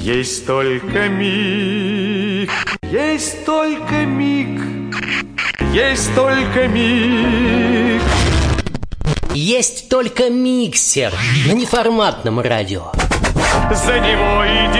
Есть только миг, есть только миг, есть только миг. Есть только миксер на неформатном радио. За него и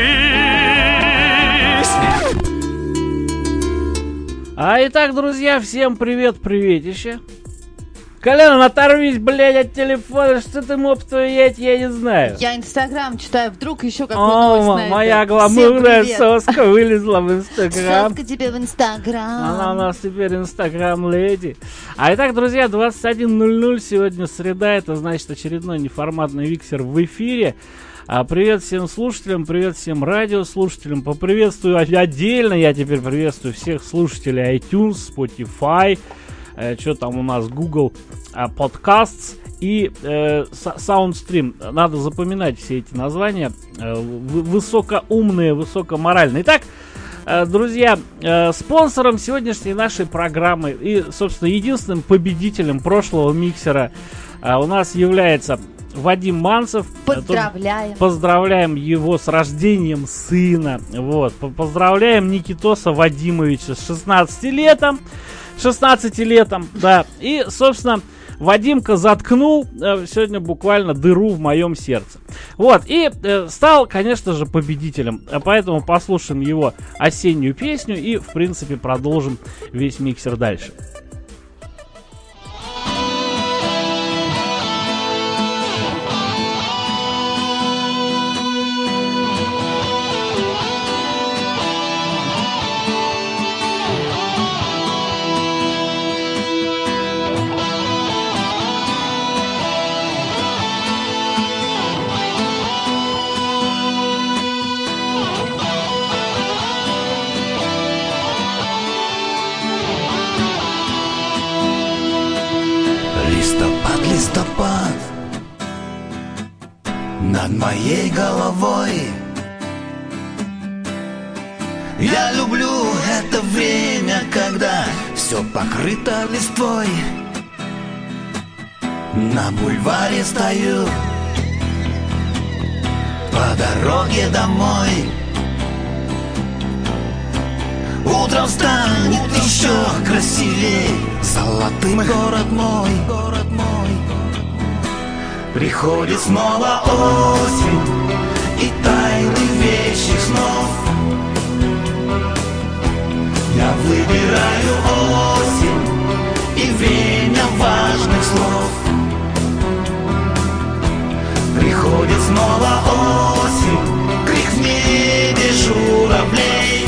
держись. Итак, друзья, всем привет-приветище. Колян, оторвись, блядь, от телефона, что ты, моб твою, я не знаю. Я Инстаграм читаю, вдруг еще какую новость найду. Моя гламурная соска вылезла в Инстаграм. Соска тебе в Инстаграм. Она у нас теперь Инстаграм-леди. Итак, друзья, 21:00, сегодня среда, это значит очередной неформатный миксер в эфире. Привет всем слушателям, привет всем радиослушателям. Поприветствую отдельно, я теперь приветствую всех слушателей iTunes, Spotify, что там у нас, Google Podcasts и SoundStream. Надо запоминать все эти названия, высокоумные, высокоморальные. Итак, друзья, спонсором сегодняшней нашей программы и, собственно, единственным победителем прошлого миксера у нас является Вадим Манцев. Поздравляем. Поздравляем его с рождением сына. Вот. Поздравляем Никитоса Вадимовича с 16-летом. 16-летом, да. И, собственно, Вадимка заткнул сегодня буквально дыру в моем сердце. Вот. И стал, конечно же, победителем. Поэтому послушаем его осеннюю песню и, в принципе, продолжим весь миксер дальше. Листопад над моей головой. Я люблю это время, когда все покрыто листвой. На бульваре стою по дороге домой. Утром станет еще красивей, золотым город мой. Приходит снова осень и тайны вечных снов. Я выбираю осень и время важных слов. Приходит снова осень, крик в небе журавлей.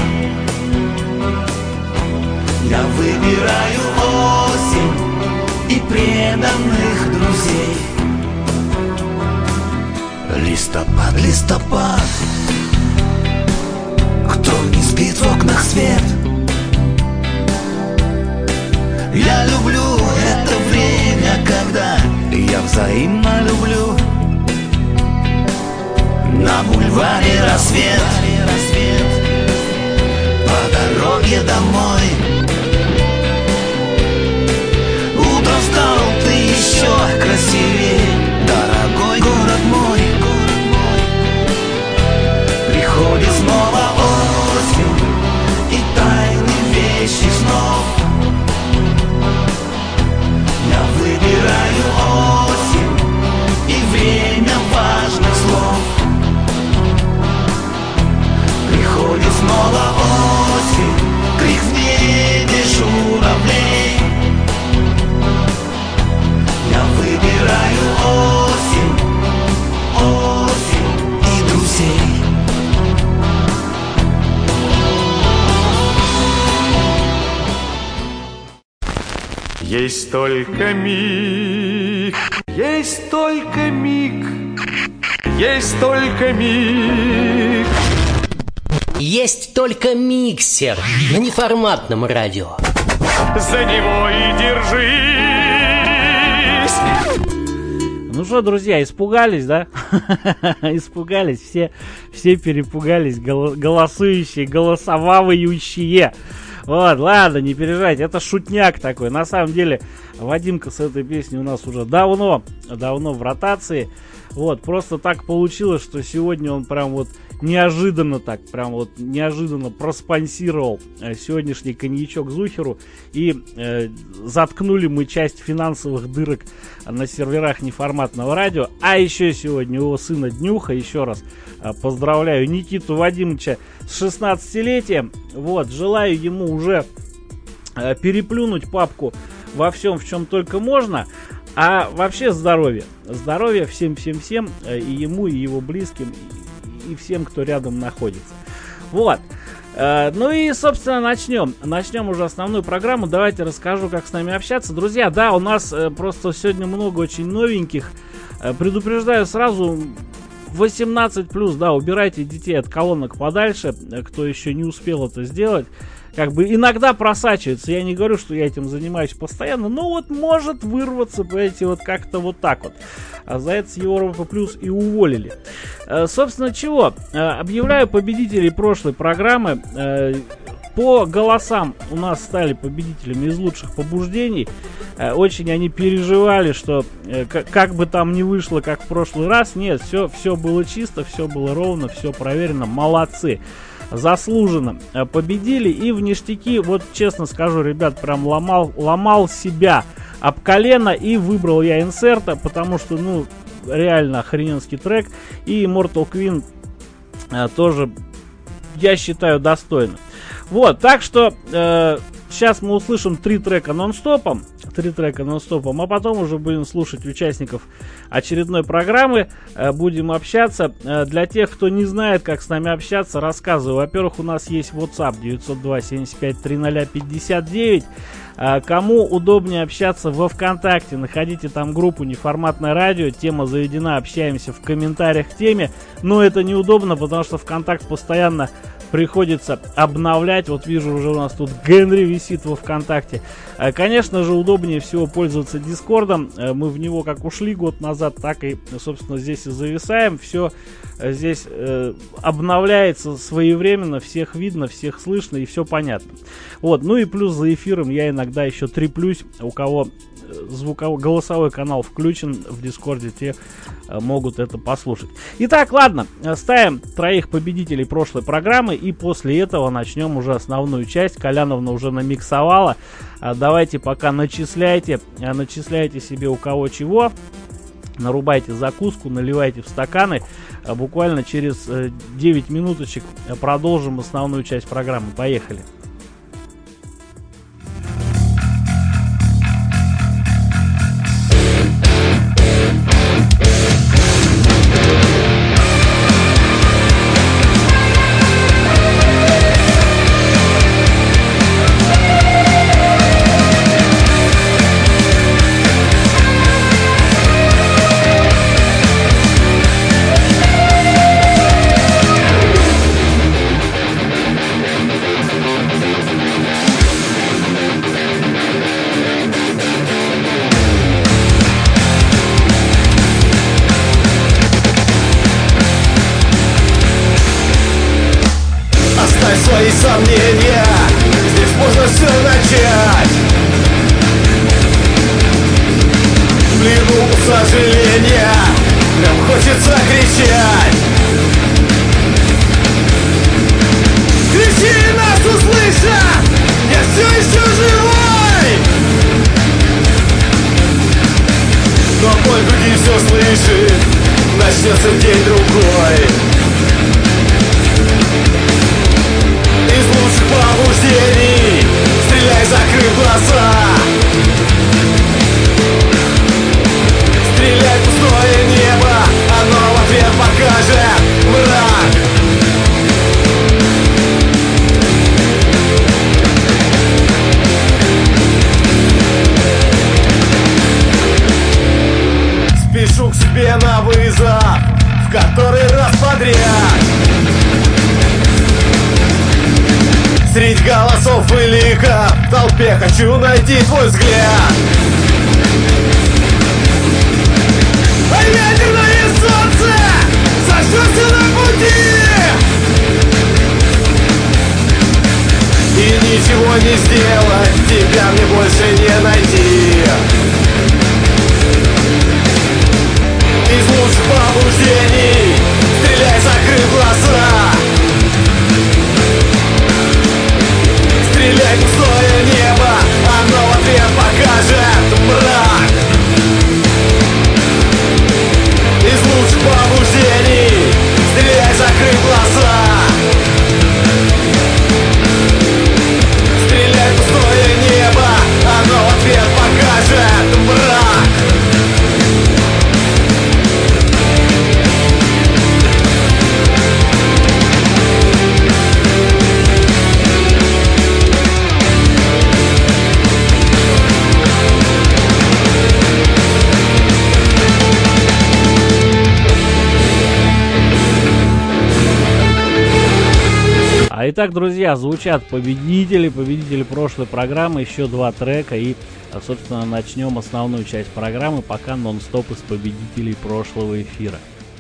Я выбираю осень и преданных друзей. Листопад, листопад, кто не спит в окнах свет. Я люблю это время, когда я взаимно люблю. На бульваре рассвет, по дороге домой. Утром стал ты еще красивее, дорогой город мой. Приходит снова осень и тайны вечных снов. Я выбираю осень и время важных слов. Приходит снова осень, крик в небе журавлей. Я выбираю осень, осень и друзей. Есть только миг, есть только миг, есть только миг. Есть только миксер на неформатном радио. За него и держись. Ну что, друзья, испугались, да? Испугались, все перепугались, голосующие, голосовавающие. Вот, ладно, не переживайте, это шутняк такой. На самом деле, Вадимка с этой песней у нас уже давно в ротации. Вот, просто так получилось, что сегодня он прям вот неожиданно так, прям вот неожиданно проспонсировал сегодняшний коньячок Зухеру. И заткнули мы часть финансовых дырок на серверах неформатного радио. А еще сегодня у его сына Днюха, еще раз поздравляю Никиту Вадимовича с 16-летием. Вот, желаю ему уже переплюнуть папку во всем, в чем только можно. А вообще здоровья. Здоровья всем-всем-всем, и ему, и его близким, и всем, кто рядом находится. Вот. Ну и, собственно, начнем уже основную программу. Давайте расскажу, как с нами общаться. Друзья, да, у нас просто сегодня много очень новеньких. Предупреждаю сразу, 18+, да, убирайте детей от колонок подальше, кто еще не успел это сделать. Как бы иногда просачивается, я не говорю, что я этим занимаюсь постоянно, но вот может вырваться, понимаете, вот как-то вот так вот. А за это с Европа Плюс и уволили. Собственно, чего? Объявляю победителей прошлой программы. По голосам у нас стали победителями из лучших побуждений. Очень они переживали, что как бы там ни вышло, как в прошлый раз. Нет, все было чисто, все было ровно, все проверено. Молодцы. Заслуженно победили. И в ништяки, вот честно скажу, ребят, прям ломал себя об колено. И выбрал я Инсерта, потому что, ну, реально охрененский трек. И Immortal Queen тоже, я считаю, достойно. Вот, так что сейчас мы услышим 3 трека нон-стопом, а потом уже будем слушать участников очередной программы, будем общаться. Для тех, кто не знает, как с нами общаться, рассказываю. Во-первых, у нас есть WhatsApp 902-75-30-59. Кому удобнее общаться во ВКонтакте, находите там группу «Неформатное радио», тема заведена, общаемся в комментариях к теме, но это неудобно, потому что ВКонтакт постоянно приходится обновлять. Вот вижу, уже у нас тут Генри висит во ВКонтакте. Конечно же, удобнее всего пользоваться Дискордом. Мы в него как ушли год назад, так и, собственно, здесь и зависаем. Все здесь обновляется своевременно, всех видно, всех слышно и все понятно. Вот, ну и плюс за эфиром я иногда еще треплюсь. У кого голосовой канал включен в Дискорде, те могут это послушать. Итак, ладно, ставим 3 победителей прошлой программы, и после этого начнем уже основную часть. Коляновна уже намиксовала. Давайте пока начисляйте себе у кого чего. Нарубайте закуску, наливайте в стаканы. Буквально через 9 минуточек продолжим основную часть программы. Поехали. Свои сомнения, здесь можно все начать. В плену сожаления, прям хочется кричать. Кричи, нас услышат, я все еще живой. Но боль других все слышит, начнется день другой. Из лучших побуждений стреляй, закрыв глаза. Стреляй в пустое небо, оно в ответ покажет мрак. Спешу к себе на вызов, в который раз подряд. Среди голосов и ликов в толпе хочу найти твой взгляд. А ядерное солнце зажжется на пути, и ничего не сделать, тебя мне больше не найти. Из лучших побуждений стреляй, закрыв глаза. А итак, друзья, звучат победители прошлой программы, еще 2 трека, и, собственно, начнем основную часть программы, пока нон-стоп из победителей прошлого эфира.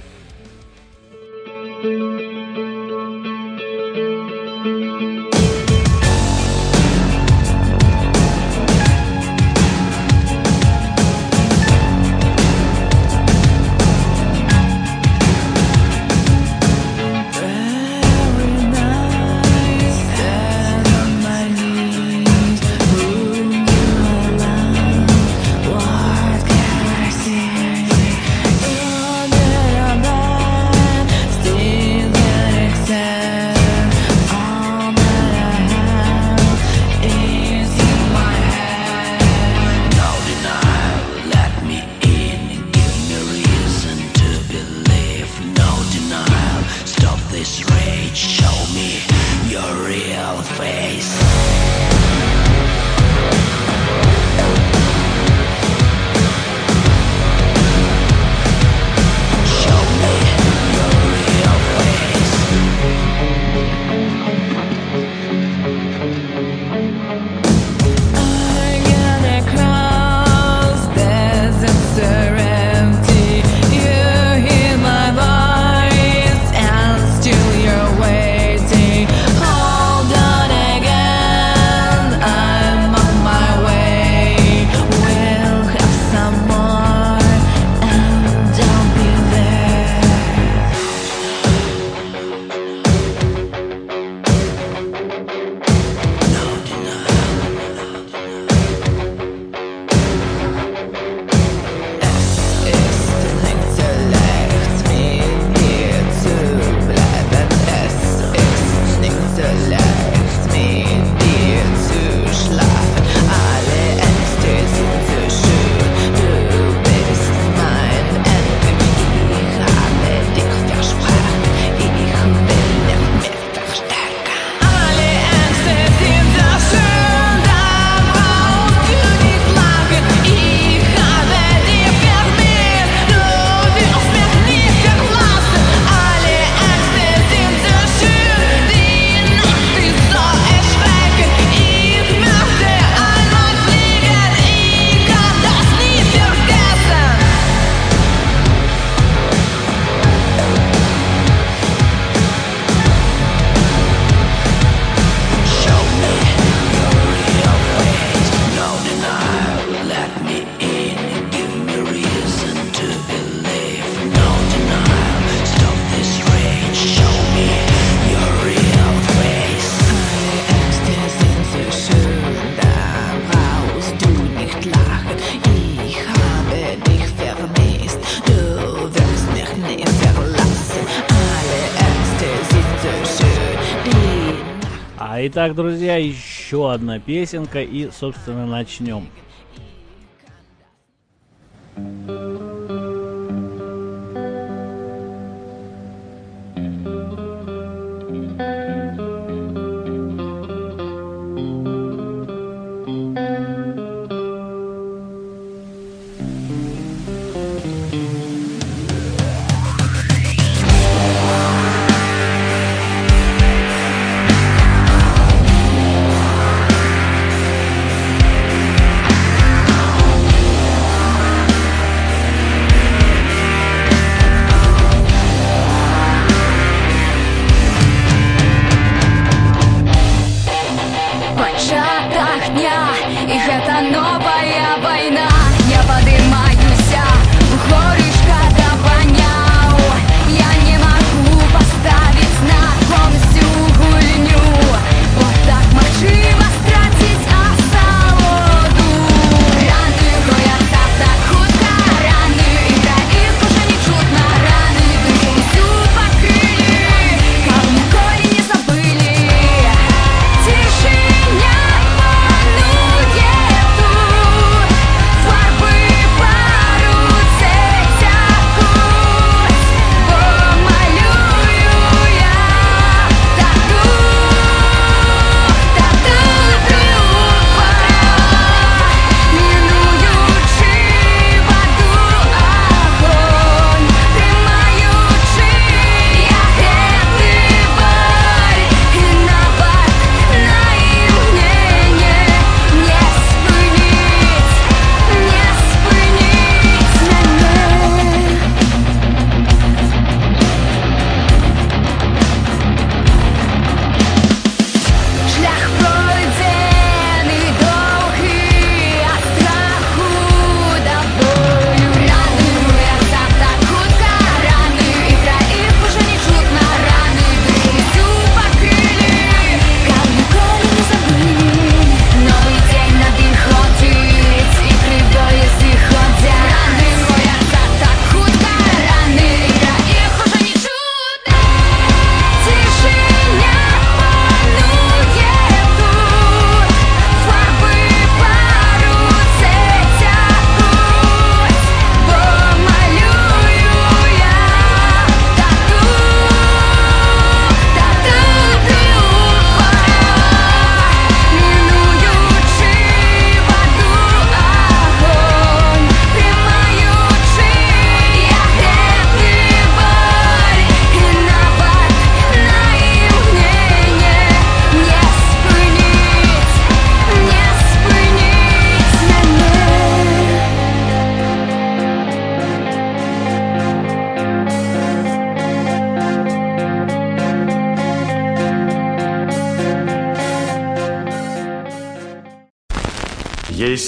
Итак, друзья, еще одна песенка и, собственно, начнем.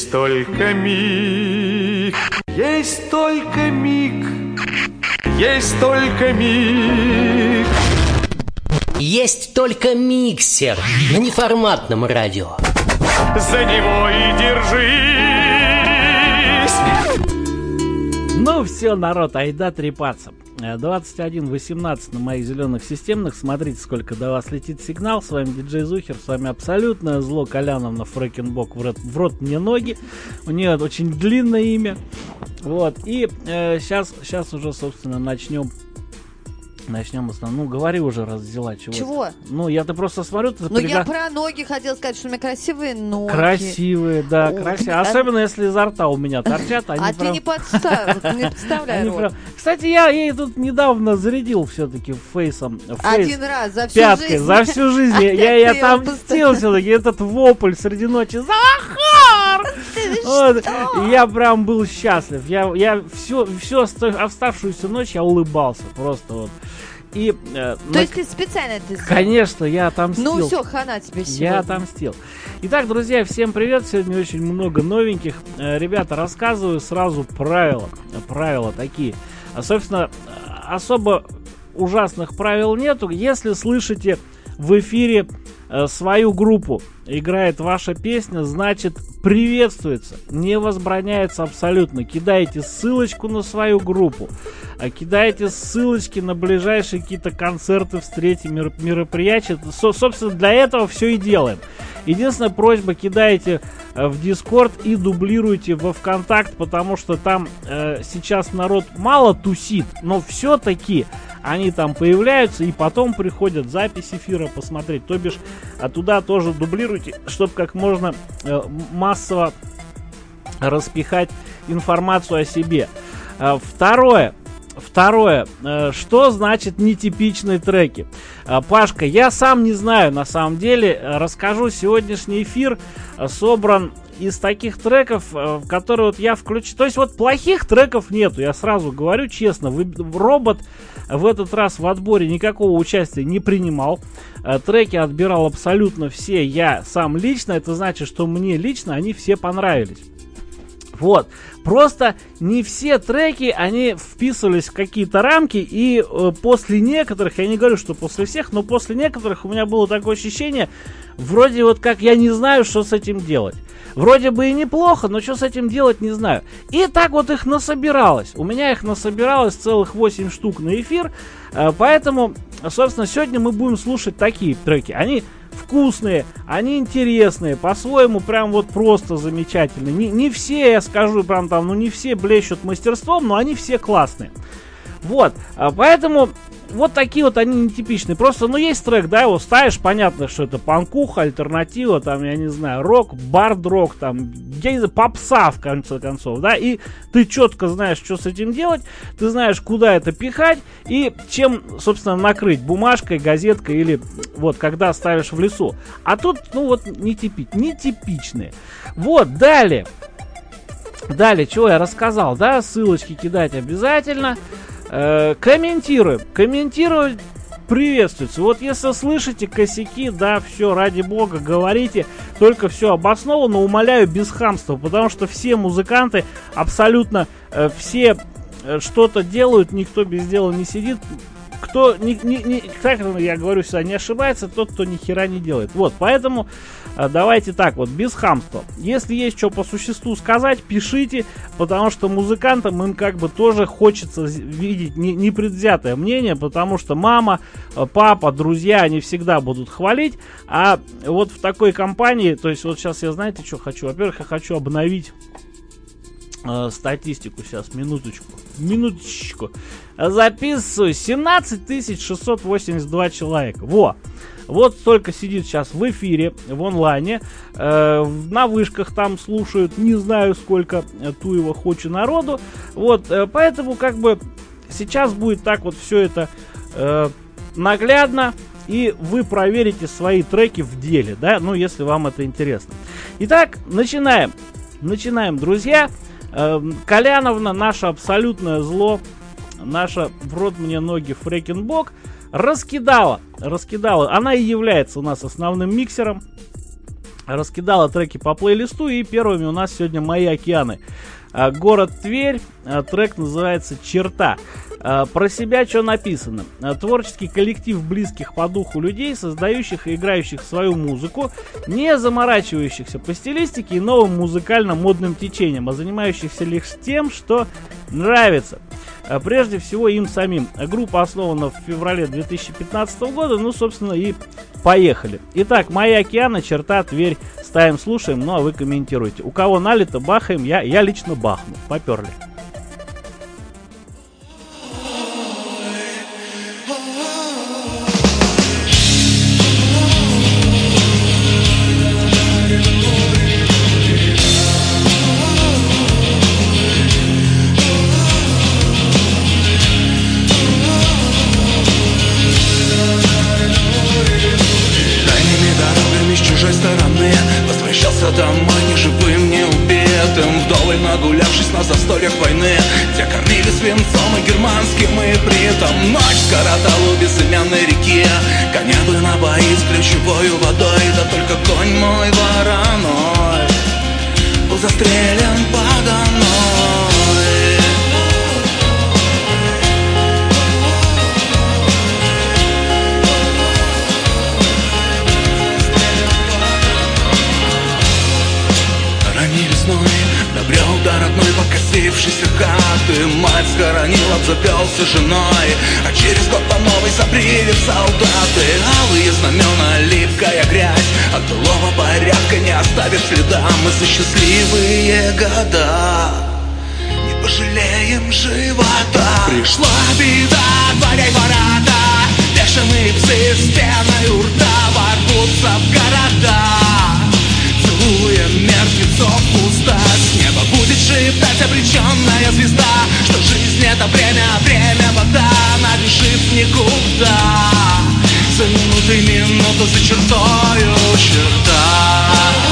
Есть только миг, есть только миг, есть только миг. Есть только миксер на неформатном радио. За него и держись. Ну все, народ, айда трепаться. 21:18 на моих зеленых системных. Смотрите, сколько до вас летит сигнал. С вами диджей Зухер, с вами абсолютное зло Коляновна Фрэкенбок. В рот мне ноги. У нее очень длинное имя. Вот. И сейчас уже, собственно, начнем основном. Ну, говори уже, раз взяла. Чего? Ну, я-то просто смотрю. Я про ноги хотела сказать, что у меня красивые ноги. Красивые, да, красивые. Особенно, если изо рта у меня торчат. Они ты не подставляй рот. Кстати, я ей тут недавно зарядил все-таки фейсом. Один раз, за всю пяткой, жизнь. за всю жизнь. Я отомстил все-таки. Этот вопль среди ночи. Захар! Вот. И я прям был счастлив. Я всю оставшуюся ночь я улыбался. Просто вот. И, То есть ты специально это сделал? Конечно, я отомстил. Ну все, хана тебе сегодня. Я отомстил. Итак, друзья, всем привет. Сегодня очень много новеньких. Ребята, рассказываю сразу правила. Правила такие. Собственно, особо ужасных правил нету. Если слышите в эфире свою группу, играет ваша песня, значит приветствуется, не возбраняется абсолютно. Кидайте ссылочку на свою группу, кидайте ссылочки на ближайшие какие-то концерты, встречи, мероприятия. Собственно, для этого все и делаем. Единственная просьба, кидайте в Discord и дублируйте во ВКонтакт, потому что там сейчас народ мало тусит, но все-таки они там появляются и потом приходят запись эфира посмотреть. То бишь, туда тоже дублируйте, чтобы как можно массово распихать информацию о себе. Второе, что значит нетипичные треки? Пашка, я сам не знаю на самом деле. Расскажу, сегодняшний эфир собран из таких треков, которые вот я включу. То есть вот плохих треков нету, я сразу говорю честно. Робот в этот раз в отборе никакого участия не принимал. Треки отбирал абсолютно все я сам лично. Это значит, что мне лично они все понравились. Вот. Просто не все треки, они вписывались в какие-то рамки, и после некоторых, я не говорю, что после всех, но после некоторых у меня было такое ощущение, вроде вот как я не знаю, что с этим делать. Вроде бы и неплохо, но что с этим делать, не знаю. И так вот их насобиралось. У меня их насобиралось целых 8 штук на эфир, поэтому, собственно, сегодня мы будем слушать такие треки. Они вкусные, они интересные, по-своему прям вот просто замечательные. Не все, я скажу, прям там, не все блещут мастерством, но они все классные. Вот, поэтому вот такие вот они нетипичные. Просто, есть трек, да, его ставишь, понятно, что это панкуха, альтернатива, там, я не знаю, рок, бард-рок, там, попса, в конце концов, да, и ты четко знаешь, что с этим делать, ты знаешь, куда это пихать и чем, собственно, накрыть, бумажкой, газеткой или вот, когда ставишь в лесу. А тут, нетипичные. Вот, далее, чего я рассказал, да, ссылочки кидать обязательно. Комментируем, приветствуется. Вот если слышите косяки, да, все, ради бога, говорите, только все обоснованно, умоляю, без хамства, потому что все музыканты, абсолютно все что-то делают, никто без дела не сидит. Кто, как я говорю всегда, не ошибается, тот, кто ни хера не делает. Вот, поэтому давайте так вот, без хамства. Если есть что по существу сказать, пишите, потому что музыкантам им как бы тоже хочется видеть непредвзятое мнение, потому что мама, папа, друзья, они всегда будут хвалить, а вот в такой компании, то есть вот сейчас я, знаете, что хочу? Во-первых, я хочу обновить статистику сейчас, минуточку. Записываю, 17 682 человека. Вот столько сидит сейчас в эфире, в онлайне, на вышках там слушают, не знаю сколько, туева хочу народу. Вот, поэтому как бы сейчас будет так вот все это наглядно, и вы проверите свои треки в деле, да, если вам это интересно. Итак, начинаем, друзья. Коляновна, наше абсолютное зло, наша в рот мне ноги раскидала треки по плейлисту, и первыми у нас сегодня «Мои океаны». Город Тверь, трек называется «Черта». Про себя что написано? Творческий коллектив близких по духу людей, создающих и играющих свою музыку, не заморачивающихся по стилистике и новым музыкально-модным течением, а занимающихся лишь тем, что нравится. Прежде всего им самим. Группа основана в феврале 2015 года, ну, собственно, и поехали. Итак, «Мои океаны», «Черта», «Тверь». Ставим, слушаем, ну а вы комментируйте. У кого налито, бахаем, я лично бахну. Поперли. Домой ни живым, ни убитым, вдоволь нагулявшись на застольях войны, где кормили свинцом и германским ипритом. Ночь скоротала у безымянной реки, коня бы напоить ключевою водой, да только конь мой вороной был застрелен подо мной. Добрел до родной покосившейся хаты, мать схоронил, обзавелся женой, а через год по новой забрили в солдаты. Алые знамена, липкая грязь, от былого порядка не оставит следа. Мы за счастливые года не пожалеем живота. Пришла беда, отворяй ворота, бешеные псы с пеной у рта ворвутся в города. Целуя мертвецов пусто, с неба будет шептать обреченная звезда, что жизнь это время, время вода, она бежит в никуда. За минутой минута, за чертою черта.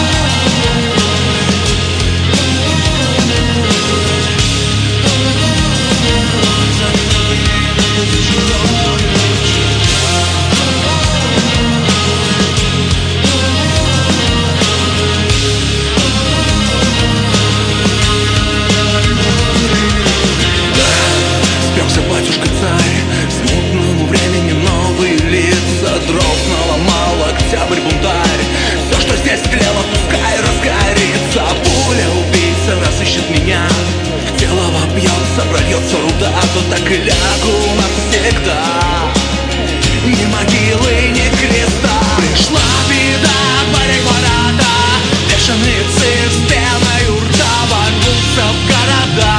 Батюшка царь, смутному времени новые лица, дров наломал октябрь бунтарь. Все, что здесь тлело, пускай разгорится. Пуля убийца разыщет меня, в тело вопьется, прольется руда, то так и лягу навсегда. Ни могилы, ни креста. Пришла беда, отворяй ворота, бешеные псы с пеной у рта ворвутся в города.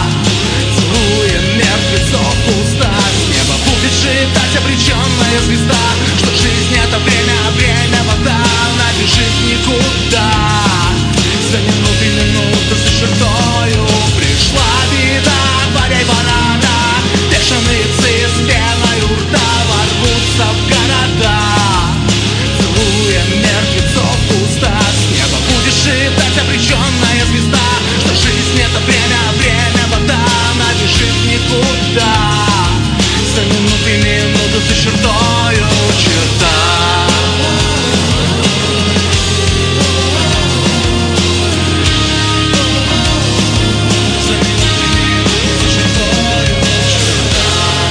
Пусто, с неба будет шептать обреченная звезда, что жизнь это время, время вода, она бежит никуда. За минуты минуты, за чертою пришла беда, отворяй ворота, бешеные псы с пеной у рта ворвутся в города. Целуя мертвецов пусто, с неба будет шептать обреченная звезда, что жизнь это время, время вода, она бежит никуда. За минуты минуты, за чертою черта. За минуты минуты, за чертою черта.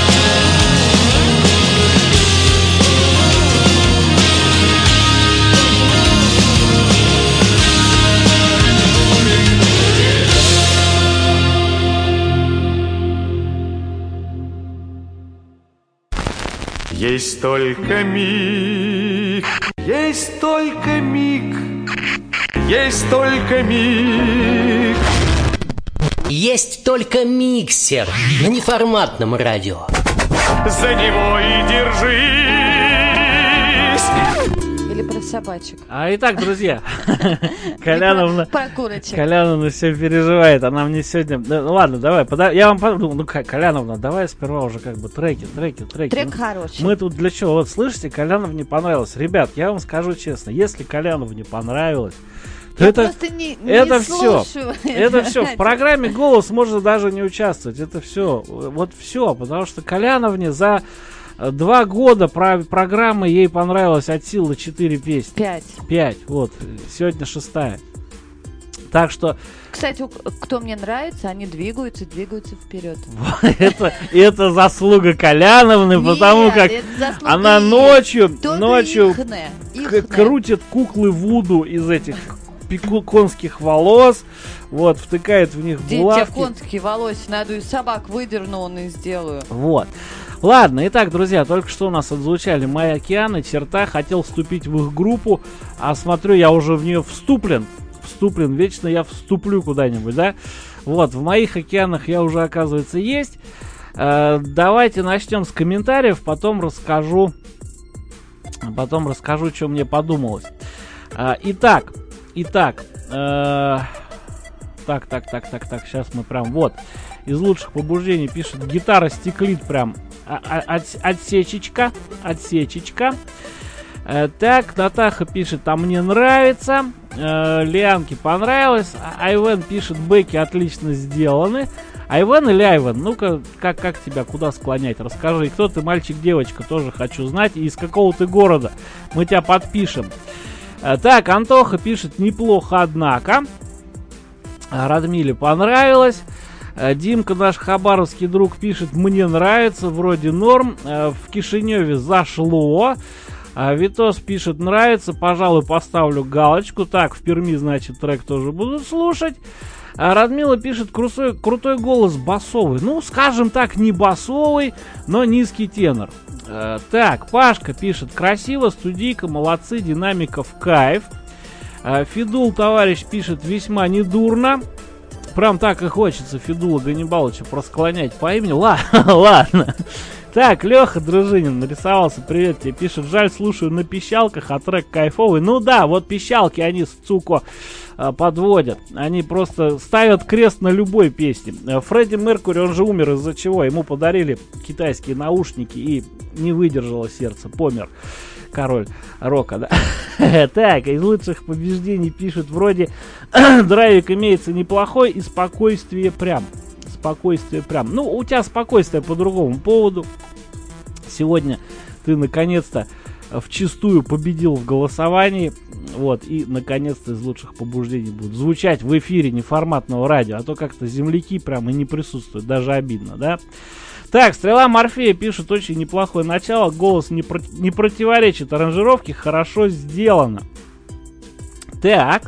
Есть только миг, есть только миг, есть только миг. Есть только миксер на неформатном радио. За него и держись. Или про собачек. Итак, друзья, Коляновна Про курочек. Коляновна все переживает. Она мне сегодня... Ну ладно, давай, я вам... Ну, Коляновна, давай сперва уже как бы треки. Трек хороший. Мы тут для чего? Вот слышите, Коляновне понравилось. Ребят, я вам скажу честно, если Коляновне понравилось, то это все. Это все. В программе «Голос» можно даже не участвовать. Это все. Вот все. Потому что Коляновне за 2 года программы, ей понравилось от силы 4 песни. 5, вот. Сегодня 6-я. Так что... Кстати, кто мне нравится, они двигаются вперед. Это заслуга Коляновны, потому как она ночью крутит куклы Вуду из этих конских волос, вот, втыкает в них булавки. Те конские волосы, надо из собак выдерну, он и сделаю. Вот. Ладно, итак, друзья, только что у нас отзвучали «Мои океаны», «Черта», хотел вступить в их группу, а смотрю, я уже в нее вступлен, вечно я вступлю куда-нибудь, да? Вот, в «Моих океанах» я уже, оказывается, есть. Давайте начнем с комментариев, потом расскажу, что мне подумалось. Итак, сейчас мы прям, вот, из лучших побуждений пишет: гитара стеклит прям, отсечечка. Так, Натаха пишет: а мне нравится. Лианке понравилось. Айвен пишет: бэки отлично сделаны. Айвен или Айвен? Ну-ка, как тебя, куда склонять? Расскажи, кто ты, мальчик, девочка, тоже хочу знать. И из какого ты города? Мы тебя подпишем. Так, Антоха пишет: неплохо, однако. Радмиле понравилось. Димка, наш хабаровский друг, пишет: мне нравится, вроде норм. В Кишиневе зашло. Витос пишет: нравится, пожалуй, поставлю галочку. Так, в Перми, значит, трек тоже буду слушать. Радмила пишет: крутой голос басовый. Ну, скажем так, не басовый, но низкий тенор. Так, Пашка пишет: красиво, студийка, молодцы, динамика в кайф. Фидул, товарищ, пишет: весьма недурно. Прям так и хочется Фидула Ганнибалыча просклонять по имени. Ладно. Так, Леха Дружинин нарисовался. Привет тебе, пишет: жаль, слушаю на пищалках, а трек кайфовый. Ну да, вот пищалки они с Цуко подводят. Они просто ставят крест на любой песне. Фредди Меркьюри, он же умер из-за чего? Ему подарили китайские наушники и не выдержало сердце, помер. Король рока, да? Так, из лучших побеждений пишут: вроде драйвик имеется неплохой и спокойствие прям. Ну, у тебя спокойствие по другому поводу. Сегодня ты наконец-то вчистую победил в голосовании. Вот, и наконец-то из лучших побуждений будут звучать в эфире неформатного радио. А то как-то земляки прям и не присутствуют. Даже обидно, да? Так, Стрела Морфея пишет: очень неплохое начало. Голос не противоречит аранжировке. Хорошо сделано. Так.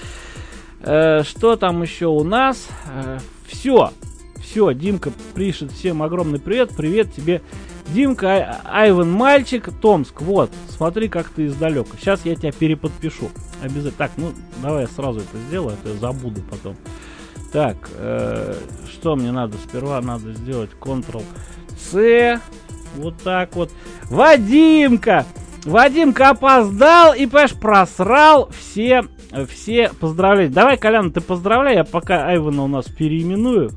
Что там еще у нас? Все, Димка пишет: всем огромный привет. Привет тебе, Димка. Айвен мальчик, Томск. Вот, смотри, как ты издалека. Сейчас я тебя переподпишу. Обязательно. Так, ну, давай я сразу это сделаю, а то я забуду потом. Так, что мне надо? Сперва надо сделать Ctrl-C. Вот так вот. Вадимка опоздал и, понимаешь, просрал все поздравления. Давай, Колян, ты поздравляй, я пока Айвана у нас переименую.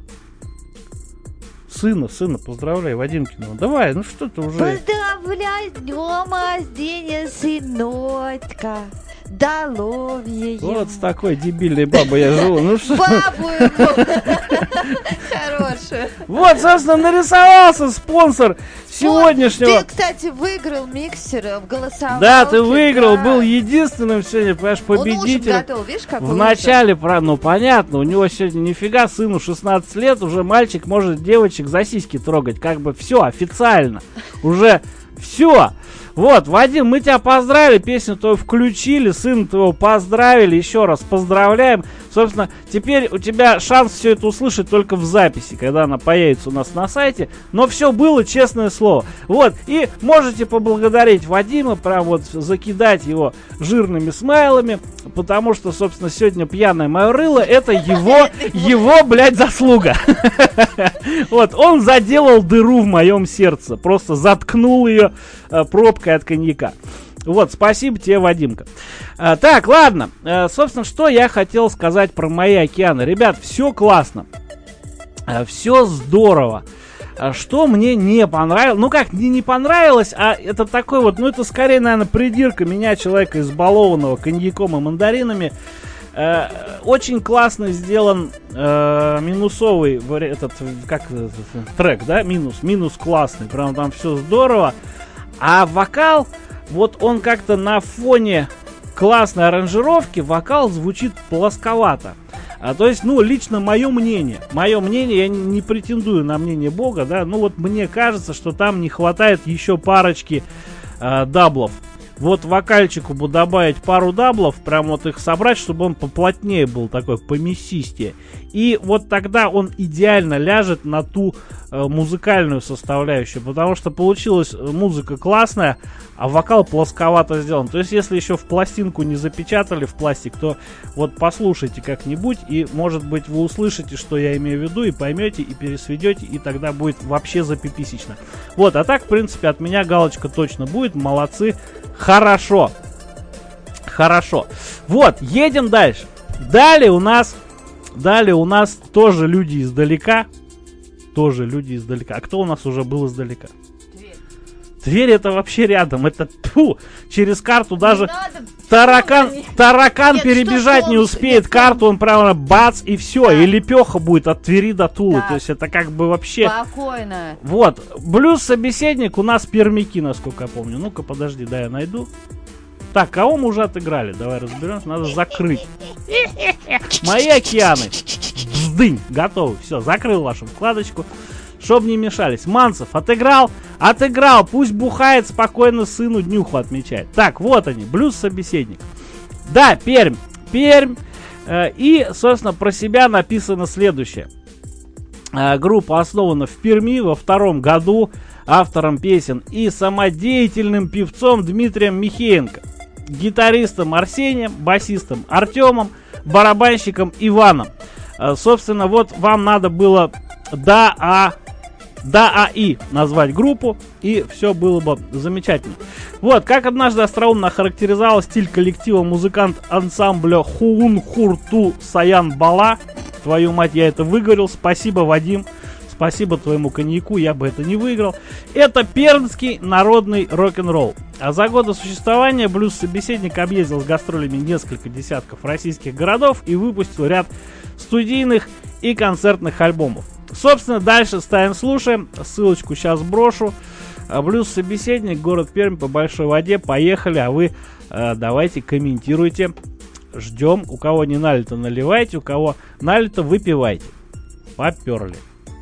Сына поздравляй, Вадимкина. Давай, ну что ты уже... Поздравляй с днем рождения, сыночка. Здоровья. Вот с такой дебильной бабой я живу. Ну что? Бабу ему. Хорошую. Вот, собственно, нарисовался спонсор сегодняшнего... Ты, кстати, выиграл миксер в голосовалке. Да, ты выиграл, был единственным сегодня, понимаешь, победителем. Он готов, видишь, как в начале, ну понятно, у него сегодня нифига, сыну 16 лет, уже мальчик может девочек за сиськи трогать. Как бы все, официально. Уже все. Вот, Вадим, мы тебя поздравили, песню твою включили, сына твоего поздравили, еще раз поздравляем. Собственно, теперь у тебя шанс все это услышать только в записи, когда она появится у нас на сайте. Но все было, честное слово. Вот, и можете поблагодарить Вадима, прям вот закидать его жирными смайлами, потому что, собственно, сегодня пьяное мое рыло, это его, блядь, заслуга. Вот, он заделал дыру в моем сердце, просто заткнул ее пробкой от коньяка. Вот, спасибо тебе, Вадимка. Так, ладно. Собственно, что я хотел сказать про «Мои океаны». Ребят, все классно. Все здорово. Что мне не понравилось? Ну как, не понравилось, а это такой вот, ну это скорее, наверное, придирка меня, человека избалованного коньяком и мандаринами. Очень классно сделан минусовый трек, да, минус классный, прям там все здорово. А вокал, вот он как-то на фоне классной аранжировки, вокал звучит плосковато. То есть, лично мое мнение, я не претендую на мнение Бога, да, вот мне кажется, что там не хватает еще парочки даблов. Вот вокальчику бы добавить пару даблов, прям вот их собрать, чтобы он поплотнее был, такой помесистее. И вот тогда он идеально ляжет на ту музыкальную составляющую, потому что получилась музыка классная, а вокал плосковато сделан. То есть, если еще в пластинку не запечатали в пластик, то вот послушайте как-нибудь, и, может быть, вы услышите, что я имею в виду, и поймете, и пересведете, и тогда будет вообще запиписично. Вот, а так, в принципе, от меня галочка точно будет. Молодцы. Хорошо. Вот, едем дальше. Далее у нас тоже люди издалека. А кто у нас уже был издалека? Тверь это вообще рядом. Это через карту даже таракан перебежать не успеет. Карту он прямо бац и все. И лепеха будет от Твери до Тулы. То есть это как бы вообще... Спокойно. Вот. Блюз-собеседник у нас пермяки, насколько я помню. Ну-ка, подожди, да, я найду. Так, кого мы уже отыграли? Давай разберемся. Надо закрыть. Мои океаны. Бздынь. Готовы. Все, закрыл вашу вкладочку. Чтоб не мешались. Манцев отыграл. Пусть бухает, спокойно сыну днюху отмечает. Так, вот они. Блюз-собеседник. Да, Пермь. И, собственно, про себя написано следующее. Группа основана в Перми во 2-м году. Автором песен и самодеятельным певцом Дмитрием Михеенко. Гитаристом Арсением, басистом Артемом, барабанщиком Иваном. Собственно, вот вам надо было ДАИ назвать группу, и все было бы замечательно. Вот, как однажды остроумно охарактеризовал стиль коллектива музыкант ансамбля Хуун Хурту Саян Бала. Твою мать, я это выговорил. Спасибо, Вадим. Спасибо твоему коньяку, я бы это не выиграл. Это пермский народный рок-н-ролл. А за годы существования блюз-собеседник объездил с гастролями несколько десятков российских городов и выпустил ряд студийных и концертных альбомов. Собственно, дальше ставим, слушаем. Ссылочку сейчас брошу. Блюз-собеседник, город Пермь, по большой воде. Поехали, а вы давайте комментируйте. Ждем. У кого не налито, наливайте. У кого налито, выпивайте. Поперли.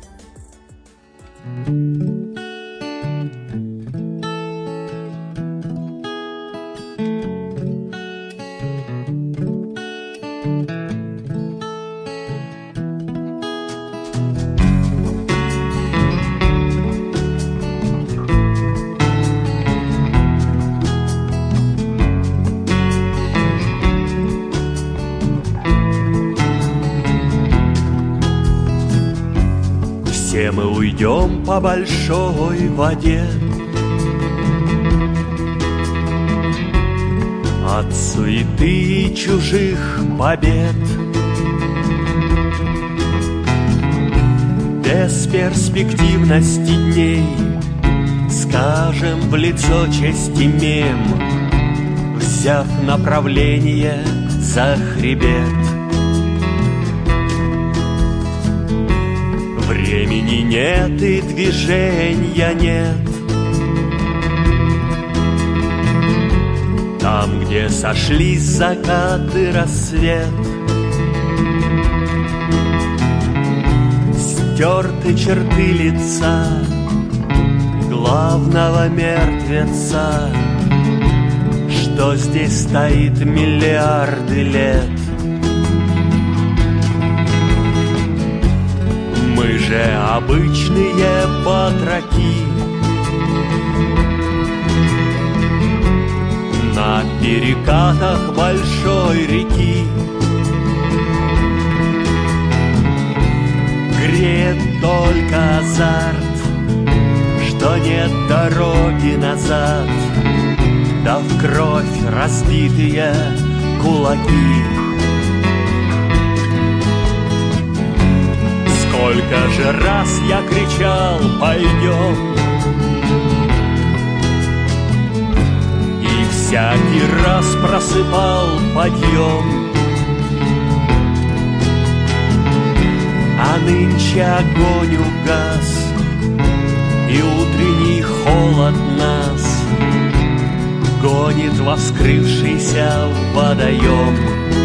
Все мы уйдем по большой воде от суеты и чужих побед. Без перспективности дней скажем в лицо честь имеем, взяв направление за хребет. Времени нет и движения нет. Там, где сошлись закат и рассвет, стерты черты лица главного мертвеца, что здесь стоит миллиарды лет. Мы же обычные батраки на перекатах большой реки. Греет только азарт, что нет дороги назад, да в кровь разбитые кулаки. Сколько же раз я кричал «пойдем», и всякий раз просыпал подъем. нынче огонь угас, и утренний холод нас гонит во вскрывшийся водоем.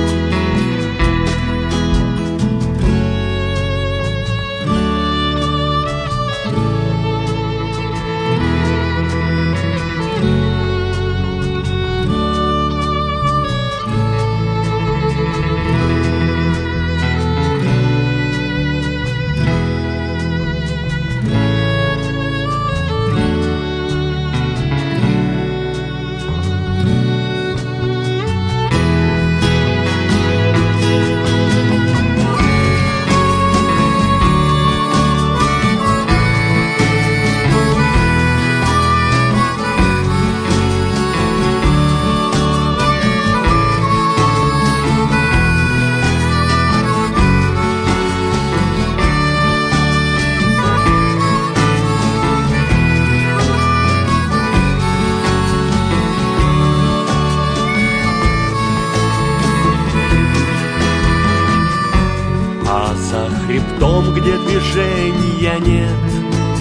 Хребтом, где движения нет,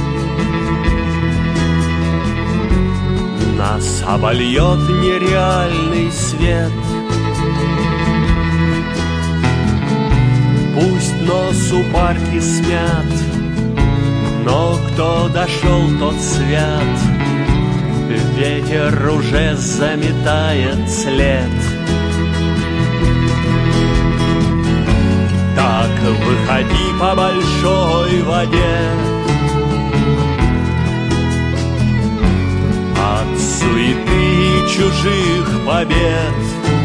нас обольет нереальный свет. Пусть нос у парки смят, но кто дошел, тот свят. Ветер уже заметает след. Так выходи по большой воде от суеты и чужих побед.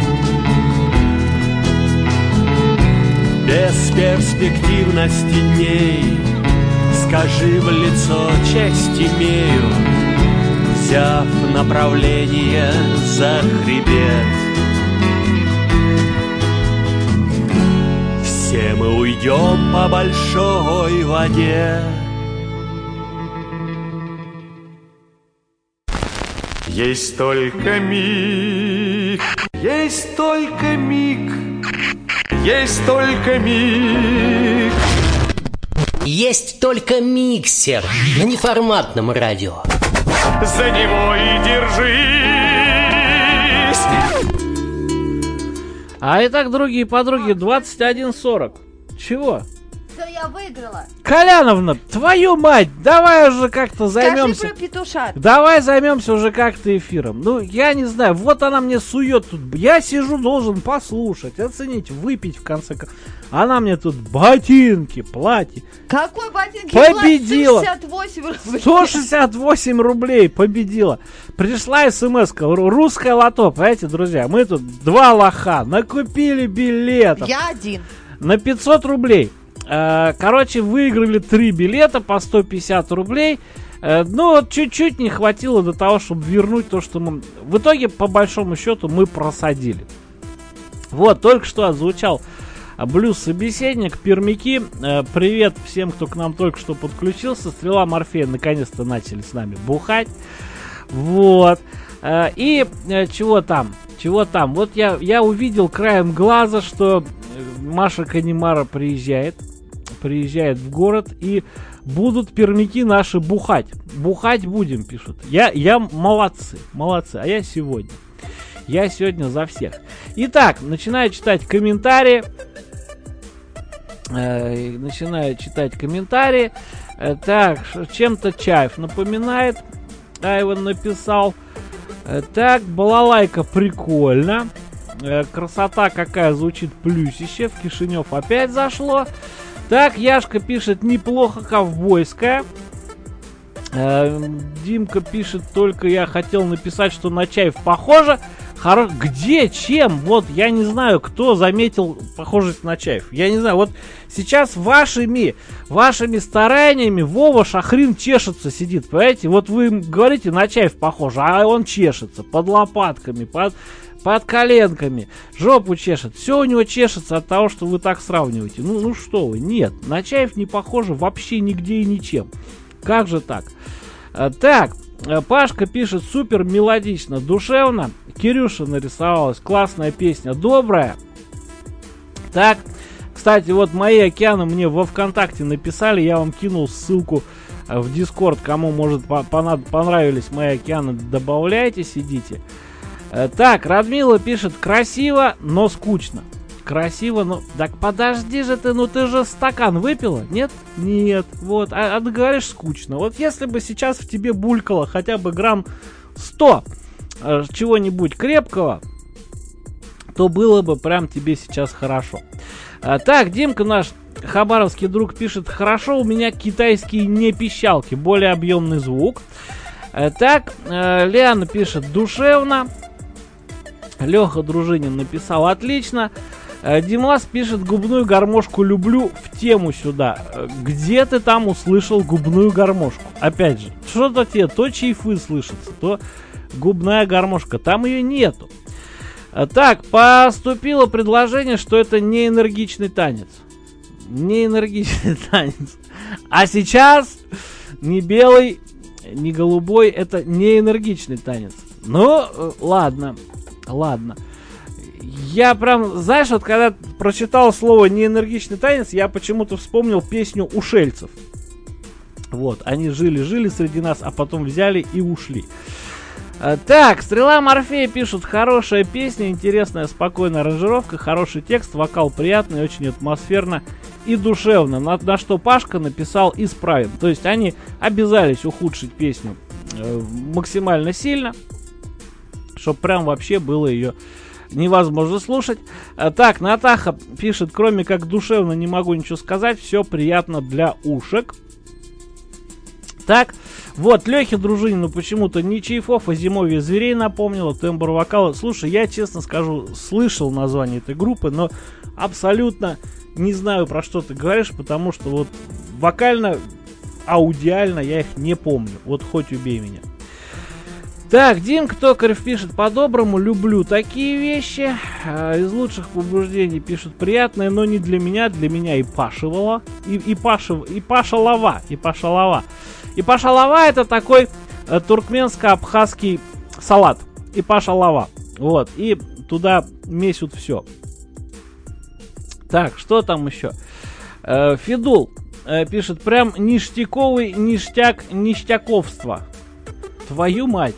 Без перспективности дней скажи в лицо: честь имею, взяв направление за хребет. Все мы уйдем по большой воде. Есть только миг, есть только миг, есть только миг. Есть только миксер на неформатном радио. За него и держись. А итак, другие подруги, 21:40. Чего? Да я выиграла. Коляновна, твою мать, давай уже как-то займемся. Скажи про петушат. Давай займемся уже как-то эфиром. Ну, я не знаю, вот она мне сует тут. Я сижу, должен послушать, оценить, выпить в конце концов. Она мне тут ботинки, платье. Какой ботинки? Победила. 168 рублей. 168 рублей победила. Пришла смс-ка, русское лото, понимаете, друзья? Мы тут два лоха, накупили билетов. Я один. На 500 рублей. Короче, выиграли 3 билета по 150 рублей. Ну, вот чуть-чуть не хватило до того, чтобы вернуть то, что мы... В итоге, по большому счету, мы просадили. Вот, только что отзвучал блюз-собеседник, пермяки. Привет всем, кто к нам только что подключился. Стрела Морфея наконец-то начали с нами бухать. Вот. И чего там? Чего там? Вот я увидел краем глаза, что Маша Канемара приезжает в город, и будут пермяки наши бухать. Бухать будем, пишут. Я молодцы, а я сегодня за всех. Итак, начинаю читать комментарии. Так, чем-то Чаев напоминает. Айван написал. Так, балалайка прикольно. Красота какая, звучит плюсище. В Кишинев опять зашло. Так, Яшка пишет, неплохо ковбойская. Димка пишет, только я хотел написать, что на Чаев похоже. Где, чем? Вот, я не знаю, кто заметил похожесть на Чаев. Я не знаю, вот сейчас вашими стараниями Вова Шахрин чешется, сидит, понимаете? Вот вы говорите, на Чаев похож, а он чешется под лопатками, под коленками, жопу чешет. Все у него чешется от того, что вы так сравниваете. Ну что вы, нет, на Чаев не похоже вообще нигде и ничем. Как же так? Так, Пашка пишет, супер мелодично, душевно. Кирюша нарисовалась, классная песня, добрая. Так, Кстати, вот мои океаны мне во ВКонтакте написали, я вам кинул ссылку в Дискорд, кому, может, понравились мои океаны, добавляйте, сидите. Так, Радмила пишет: красиво, но скучно. Красиво, но... Так подожди же ты, ну ты же стакан выпила? Нет? Нет. Вот, а ты говоришь скучно. Вот если бы сейчас в тебе булькало хотя бы грамм 100 чего-нибудь крепкого, то было бы прям тебе сейчас хорошо. Так, Димка наш хабаровский друг пишет: хорошо, у меня китайские не пищалки, более объемный звук. Так, Лиана пишет: душевно. Леха Дружинин написал: отлично. Димас пишет: губную гармошку люблю, в тему сюда. Где ты там услышал губную гармошку? Опять же, что-то тебе то чайфы слышатся, то губная гармошка. Там ее нету. Так, поступило предложение, что это не энергичный танец. Не энергичный танец. А сейчас ни белый, ни голубой, это не энергичный танец. Ну, ладно. Ладно. Я прям, знаешь, вот когда прочитал слово неэнергичный танец, я почему-то вспомнил песню Ушельцев. Вот, они жили-жили среди нас, а потом взяли и ушли. Так, Стрела Морфея пишут: хорошая песня, интересная, спокойная аранжировка, хороший текст, вокал приятный, очень атмосферно и душевно. На что Пашка написал: исправим. То есть они обязались ухудшить песню максимально сильно, чтобы прям вообще было ее невозможно слушать. Так, Натаха пишет: кроме как душевно не могу ничего сказать, все приятно для ушек. Так, вот, Лехе Дружинину почему-то не Чайфов, а Зимовье зверей напомнило, тембр вокала. Слушай, я честно скажу, слышал название этой группы, но абсолютно не знаю, про что ты говоришь, потому что вот вокально, аудиально я их не помню. Вот хоть убей меня. Так, Димка Токарев пишет: по-доброму люблю такие вещи. Из лучших побуждений пишут: приятное, но не для меня и Пашевала. И Паша Лава. И Паша Лава — это такой туркменско-абхазский салат. И Паша Лава. Вот, и туда месют все. Так, что там еще? Фидул пишет: прям ништяковый ништяк ништяковства. Твою мать.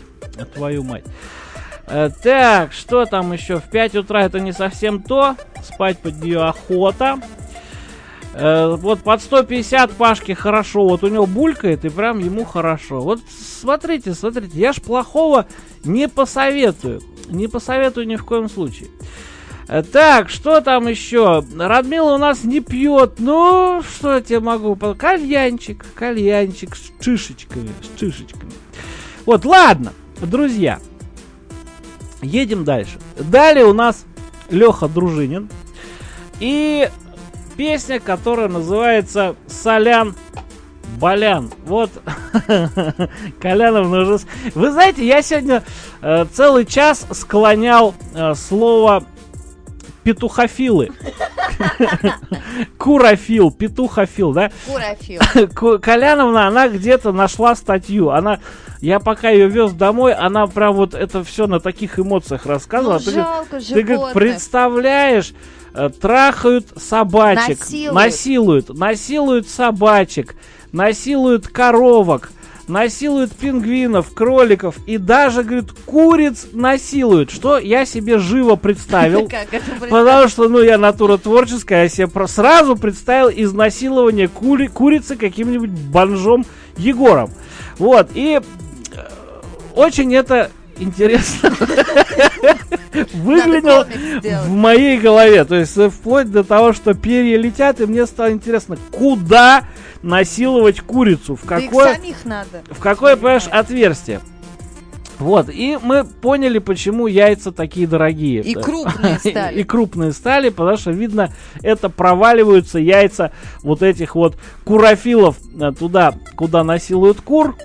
Так, что там еще? В 5 утра это не совсем то. Спать под нее охота. Вот под 150 Пашке хорошо. Вот у него булькает, и прям ему хорошо. Вот смотрите, я ж плохого не посоветую. Не посоветую ни в коем случае. Так, что там еще? Радмила у нас не пьет. Ну, что я тебе могу? Кальянчик с чишечками. Вот, ладно, друзья. Едем дальше. Далее у нас Леха Дружинин. И песня, которая называется «Солян Балян». Вот, Колянов уже... Вы знаете, я сегодня целый час склонял слово петухофилы. Курофил, петухофил, да? Курофил. Коляновна, она где-то нашла статью. Я пока ее вез домой, она прям вот это все на таких эмоциях рассказывала. Ну, жалко ты, говорит, представляешь, трахают собачек, насилуют собачек, насилуют коровок, насилуют пингвинов, кроликов и даже, говорит, куриц насилуют. Что я себе живо представил. Потому что, я натура творческая, я себе сразу представил изнасилование курицы каким-нибудь бомжом Егором. Вот, и очень это интересно выглядело в моей голове. То есть вплоть до того, что перья летят, и мне стало интересно, куда насиловать курицу, в какое, понимаешь, отверстие. Вот, и мы поняли, почему яйца такие дорогие. И крупные стали. И крупные стали, потому что, видно, это проваливаются яйца вот этих вот курофилов туда, куда насилуют кур.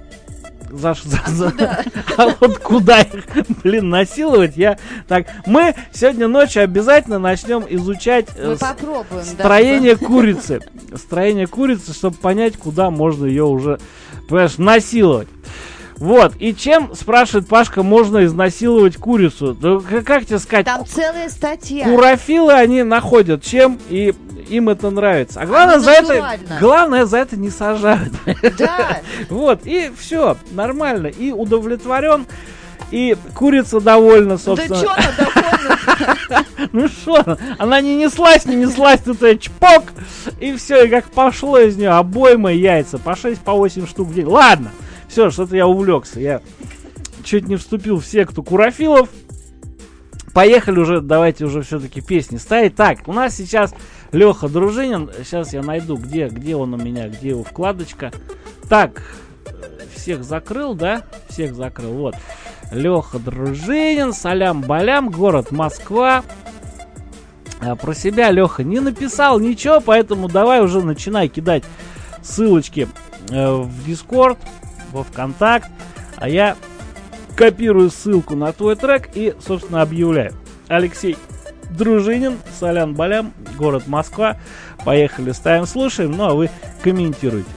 А вот куда их, насиловать, мы сегодня ночью обязательно начнем изучать строение курицы. Строение курицы, чтобы понять, куда можно ее уже, понимаешь, насиловать. Вот, и чем, спрашивает Пашка, можно изнасиловать курицу? Да, как тебе сказать? Там целая статья. Курофилы они находят чем, и им это нравится. А главное, за это не сажают. Да. Вот, и все, нормально. И удовлетворен, и курица довольна, собственно. Да что она довольна? Ну что, она не неслась, тут чпок, и все, и как пошло из нее обойма яйца, по 6, по 8 штук в день. Ладно. Все, что-то я увлекся. Я чуть не вступил в секту курофилов. Поехали уже, давайте уже все-таки песни ставить. Так, у нас сейчас Леха Дружинин. Сейчас я найду, где он у меня, где его вкладочка. Так, всех закрыл, да? Всех закрыл, вот. Леха Дружинин, салям-балям, город Москва. Про себя Леха не написал ничего, поэтому давай уже начинай кидать ссылочки в Discord, во ВКонтакт, а я копирую ссылку на твой трек и, собственно, объявляю. Алексей Дружинин, салям-балям, город Москва. Поехали, ставим, слушаем, ну а вы комментируйте.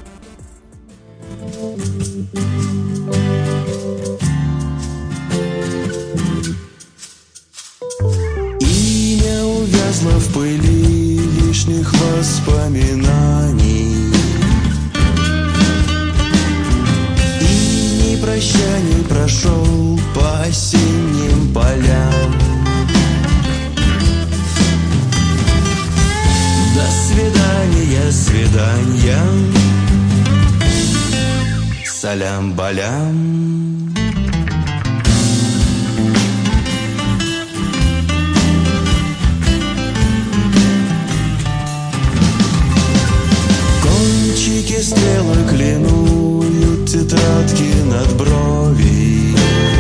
Имя увязло в пыли лишних воспоминаний. Прощаний прошел по осенним полям. До свидания, свидания, салям-балям. Кончики стрелок линуют тетрадки над бровей.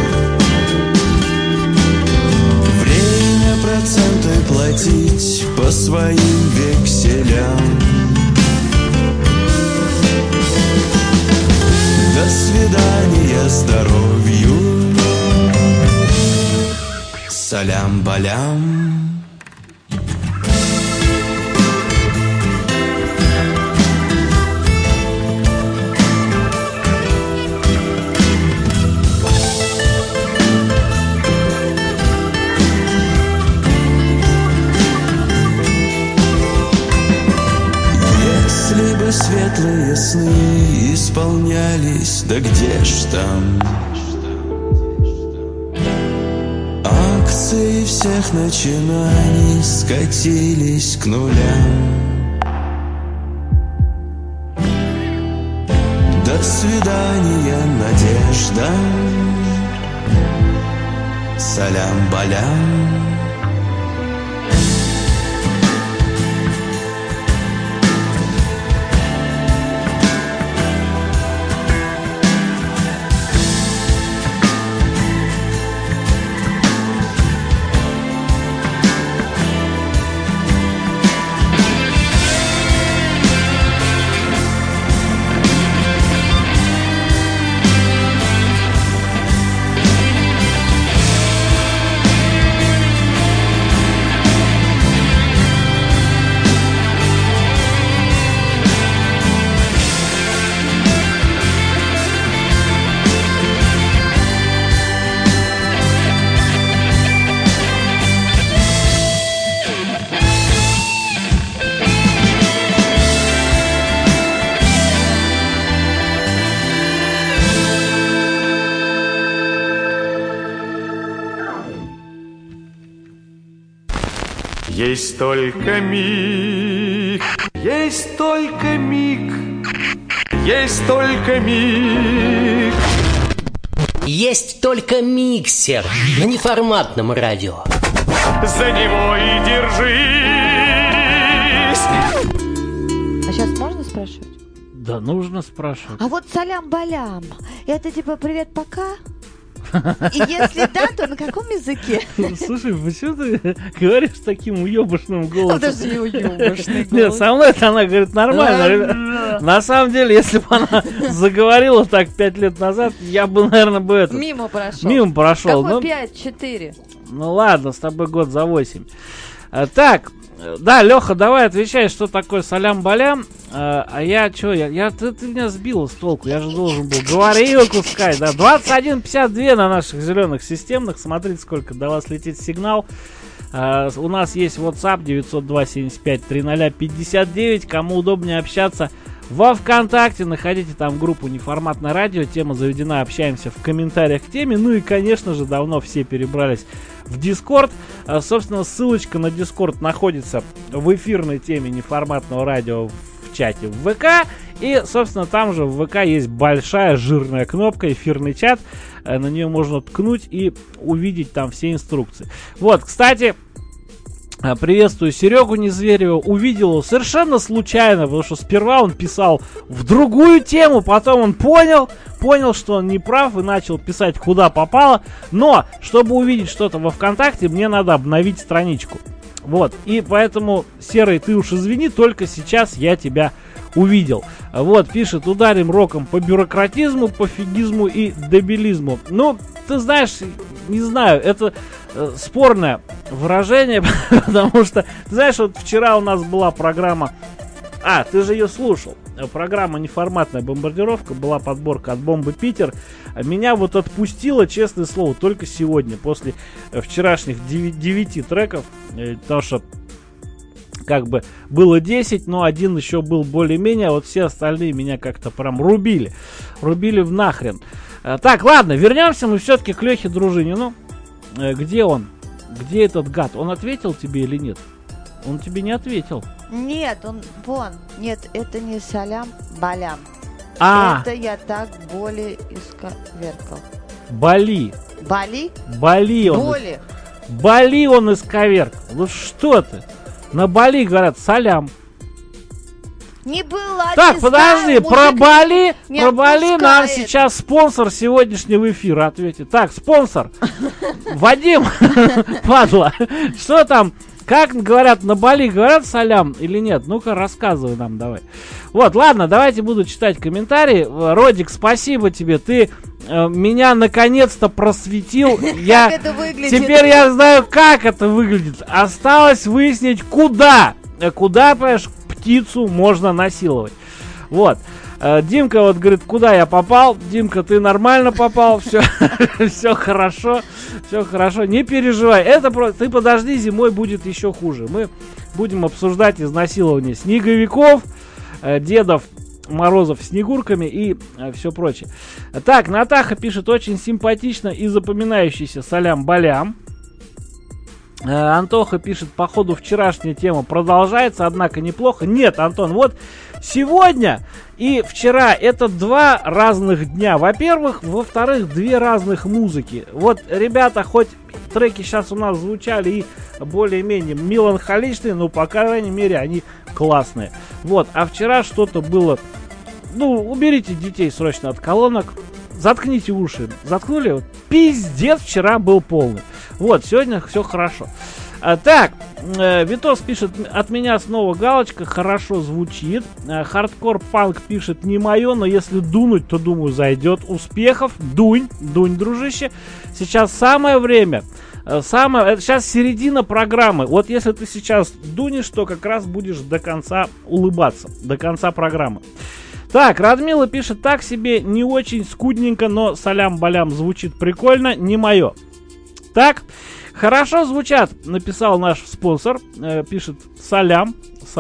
Время проценты платить по своим векселям. До свидания, здоровью, салям-балям. Светлые сны исполнялись, да где ж там? Акции всех начинаний скатились к нулям. До свидания, надежда, салям-балям. Есть только миг, есть только миг, есть только миг. Есть только миксер на неформатном радио. За него и держись. А сейчас можно спрашивать? Да, нужно спрашивать. А вот салям-балям, это типа привет, пока? И если да, то на каком языке? Слушай, почему ты говоришь таким уебышным голосом? Даже не уебышный голос. Нет, со мной она говорит нормально. На самом деле, если бы она заговорила так 5 лет назад, я бы, наверное, бы это... Мимо прошел. Мимо прошел. Какой 5, 4? Ну ладно, с тобой год за 8. Так, Да, Леха, давай отвечай, что такое салям-балям. А я что, ты меня сбила с толку. Я же должен был говорилку сказать. Да, 21:52 на наших зеленых системных. Смотрите, сколько до вас летит сигнал. У нас есть WhatsApp 902-75-30-59. Кому удобнее общаться во ВКонтакте, находите там группу «Неформатное радио», тема заведена, общаемся в комментариях к теме. Ну и, конечно же, давно все перебрались в Discord. Собственно, ссылочка на Discord находится в эфирной теме «Неформатного радио» в чате в ВК. И, собственно, там же в ВК есть большая жирная кнопка «Эфирный чат». На нее можно ткнуть и увидеть там все инструкции. Вот, кстати... Приветствую Серегу Незверева. Увидел его совершенно случайно, потому что сперва он писал в другую тему, потом он понял, что он не прав и начал писать куда попало. Но, чтобы увидеть что-то во ВКонтакте, мне надо обновить страничку. Вот, и поэтому, Серый, ты уж извини, только сейчас я тебя увидел. Вот, пишет: ударим роком по бюрократизму, пофигизму и дебилизму. Ну, ты знаешь, не знаю, это спорное выражение, потому что, ты знаешь, вот вчера у нас была программа, ты же ее слушал, программа «Неформатная бомбардировка», была подборка от Бомбы Питер. Меня вот отпустило, честное слово, только сегодня, после вчерашних 9 треков, потому что как бы было 10, но один еще был более-менее, а вот все остальные меня как-то прям рубили в нахрен. Так, ладно, вернемся мы все-таки к Лехе Дружинину. Где он? Где этот гад? Он ответил тебе или нет? Он тебе не ответил. Нет, он вон. Нет, это не салям-балям. Это я так более исковеркал. Бали. Бали он исковеркал. Ну что ты? На Бали говорят салям. Не было. Так, подожди, про Бали нам сейчас спонсор сегодняшнего эфира ответит. Так, спонсор. Вадим, падла. Что там? Как говорят на Бали, говорят салям или нет? Ну-ка, рассказывай нам, давай. Вот, ладно, давайте буду читать комментарии. Родик, спасибо тебе, ты меня наконец-то просветил. Как это выглядит? Теперь я знаю, как это выглядит. Осталось выяснить, куда, понимаешь, птицу можно насиловать. Вот. Димка вот говорит, куда я попал? Димка, ты нормально попал, все хорошо, не переживай. Это просто, ты подожди, зимой будет еще хуже. Мы будем обсуждать изнасилование снеговиков, Дедов Морозов снегурками и все прочее. Так, Натаха пишет: очень симпатично и запоминающийся салям-балям. Антоха пишет: походу вчерашняя тема продолжается, однако неплохо. Нет, Антон, вот сегодня и вчера это два разных дня. Во-вторых, две разных музыки. Вот, ребята, хоть треки сейчас у нас звучали и более-менее меланхоличные, но, по крайней мере, они классные. Вот, а вчера что-то было... Ну, уберите детей срочно от колонок. Заткните уши. Заткнули? Вот, пиздец вчера был полный. Вот, сегодня все хорошо. Так, Витос пишет: от меня снова галочка, хорошо звучит. Хардкор Панк пишет: не мое, но если дунуть, то, думаю, зайдет. Успехов, дунь, дружище. Сейчас самое время. Сейчас середина программы. Вот если ты сейчас дунешь, то как раз будешь до конца улыбаться. До конца программы. Так, Радмила пишет: так себе, не очень скудненько, но салям-балям звучит прикольно, не мое. Так, хорошо звучат, написал наш спонсор, пишет: салям.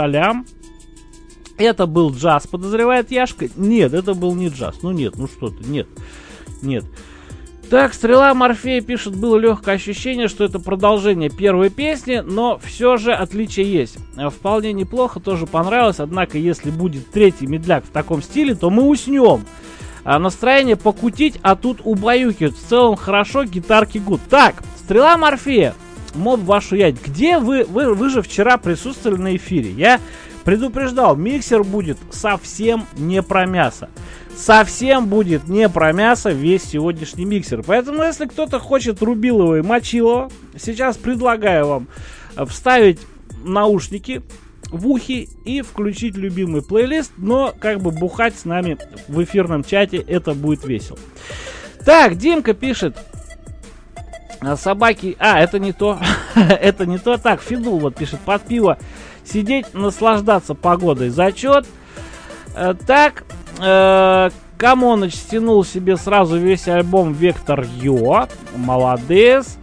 Это был джаз, подозревает Яшка. Нет, это был не джаз. Ну нет, ну что ты, нет. Так, Стрела Морфея пишет: было легкое ощущение, что это продолжение первой песни, но все же отличие есть. Вполне неплохо, тоже понравилось, однако если будет третий медляк в таком стиле, то мы уснем. Настроение покутить, а тут убаюкивают. В целом хорошо, гитарки гуд. Так, Стрела Морфея, моб вашу ядь, где вы же вчера присутствовали на эфире. Я предупреждал, миксер будет совсем не про мясо. Совсем будет не про мясо весь сегодняшний миксер. Поэтому, если кто-то хочет Рубилова и Мочилова, сейчас предлагаю вам вставить наушники в ухи и включить любимый плейлист, но как бы бухать с нами в эфирном чате, это будет весело. Так, Димка пишет: Собаки... это не то. Это не то. Так, Фидул вот пишет. Под пиво сидеть, наслаждаться погодой. Зачет. Так, Камоныч стянул себе сразу весь альбом Вектор Йо. Молодец.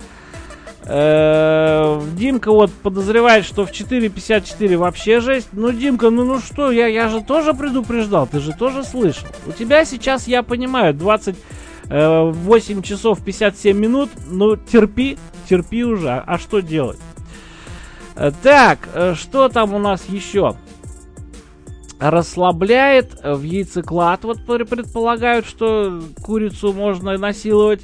Димка вот подозревает, что в 4.54 вообще жесть. Ну, Димка, ну что, я же тоже предупреждал, ты же тоже слышал. У тебя сейчас, я понимаю, 28 часов 57 минут. Ну, терпи уже. А что делать? Так, что там у нас еще? Расслабляет в яйцеклад. Вот предполагают, что курицу можно насиловать.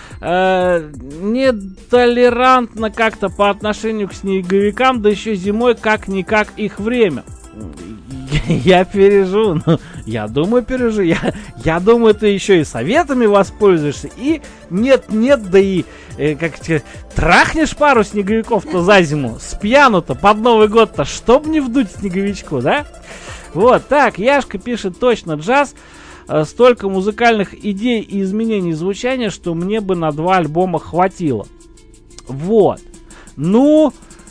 Нетолерантно как-то по отношению к снеговикам, да еще зимой как-никак их время. Я переживу, ну, я думаю, переживу. Я думаю, ты еще и советами воспользуешься. И нет, да и как тебе трахнешь пару снеговиков-то за зиму. С пьяну-то под Новый год-то, чтоб не вдуть снеговичку, да? Вот, так, Яшка пишет, точно, джаз. Столько музыкальных идей и изменений звучания, что мне бы на 2 альбома хватило. Вот. Ну,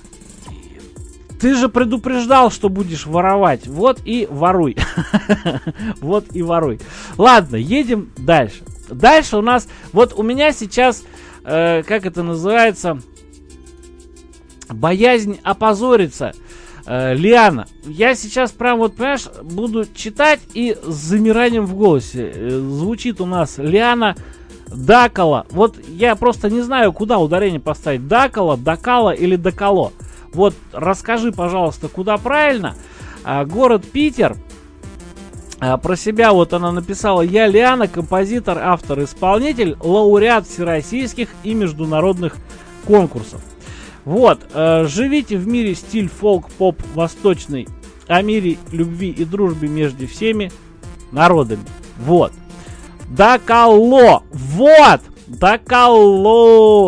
ты же предупреждал, что будешь воровать. Вот и воруй. Вот и воруй. Ладно, едем дальше. Дальше у нас... Вот у меня сейчас, как это называется, боязнь опозориться. Лиана, я сейчас прям вот, понимаешь, буду читать и с замиранием в голосе. Звучит у нас Лиана Дакала. Вот я просто не знаю, куда ударение поставить. Дакала, Дакала или Дакало. Вот расскажи, пожалуйста, куда правильно. Город Питер. Про себя вот она написала: я Лиана, композитор, автор, исполнитель, лауреат всероссийских и международных конкурсов. Вот, живите в мире стиль фолк-поп восточный, о мире, любви и дружбе между всеми народами. Вот. Дакало. Вот. Дакало.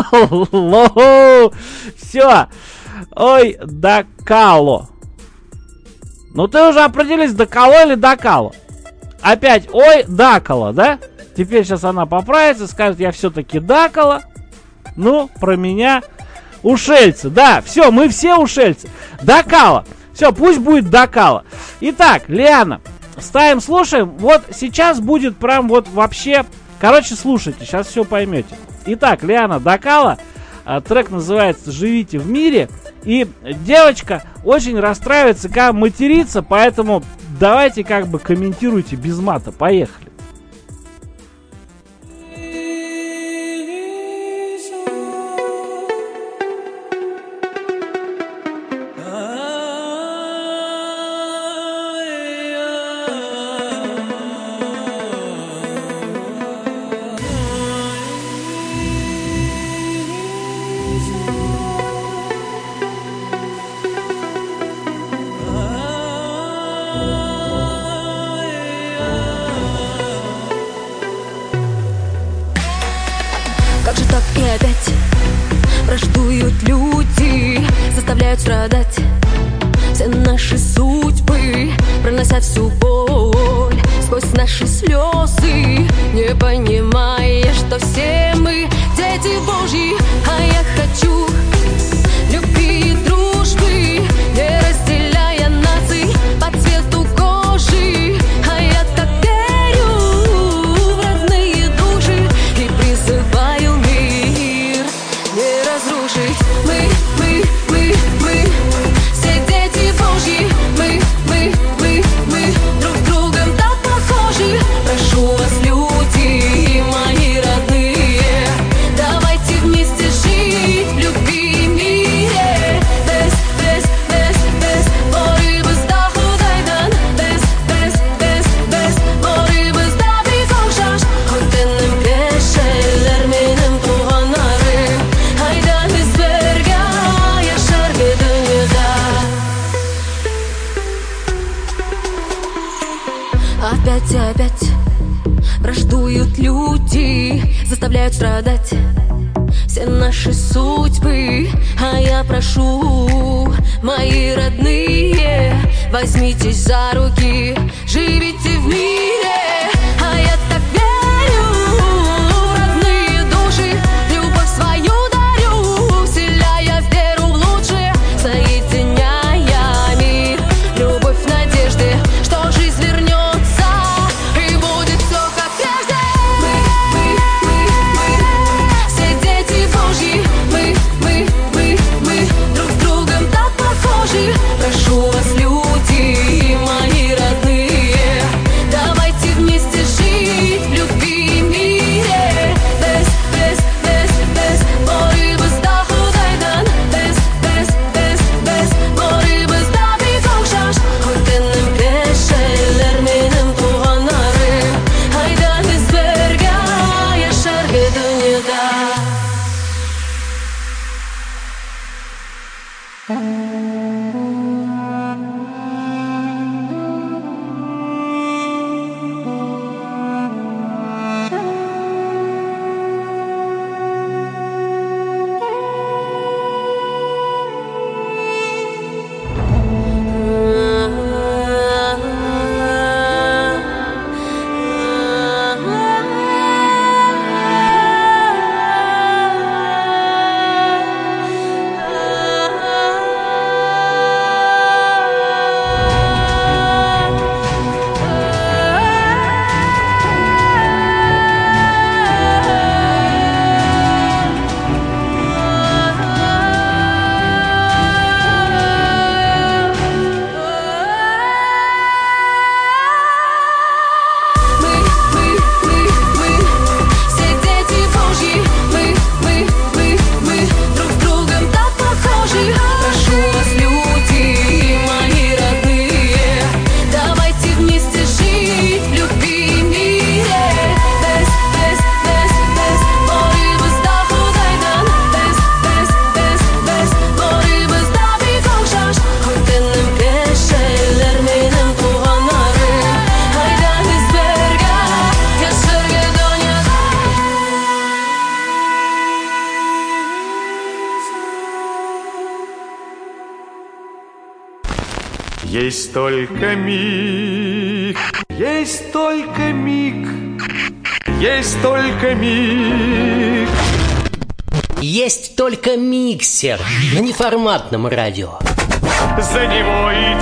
Все. Ой, Дакало. Ну ты уже определись, Дакало или Дакало. Опять, ой, Дакало, да? Теперь сейчас она поправится, скажет, я все-таки Дакало. Ну, про меня... Ушельцы, да, все, мы все ушельцы. Дакало. Все, пусть будет Дакало. Итак, Лиана, ставим, слушаем. Вот сейчас будет прям вот вообще... Короче, слушайте, сейчас все поймете. Итак, Лиана Дакало. Трек называется «Живите в мире». И девочка очень расстраивается, когда матерится, поэтому давайте как бы комментируйте без мата. Поехали. Враждуют люди, заставляют страдать все наши судьбы, проносят всю боль сквозь наши слезы, не понимая, что все мы дети Божьи. А я хочу любви и дружбы, не разделяя наций по цвету кожи. А я так верю в родные души и призываю мир не разрушить. Мы, все дети Божьи. Мы друг с другом так похожи. Прошу вас, люди мои родные, давайте вместе жить в любви и мире. Без борьбы с доходайдан. Без борьбы с добрикошаш. Хотенем пешелер менем туганары. Айдан безберга яшар бедünüда. Опять враждуют люди, заставляют страдать все наши судьбы. А я прошу, мои родные, возьмитесь за руки, живите в мире. А я так верю в родные души, в любовь свою Есть только миг, есть только миг, есть только миг. Есть только миксер на неформатном радио. За него и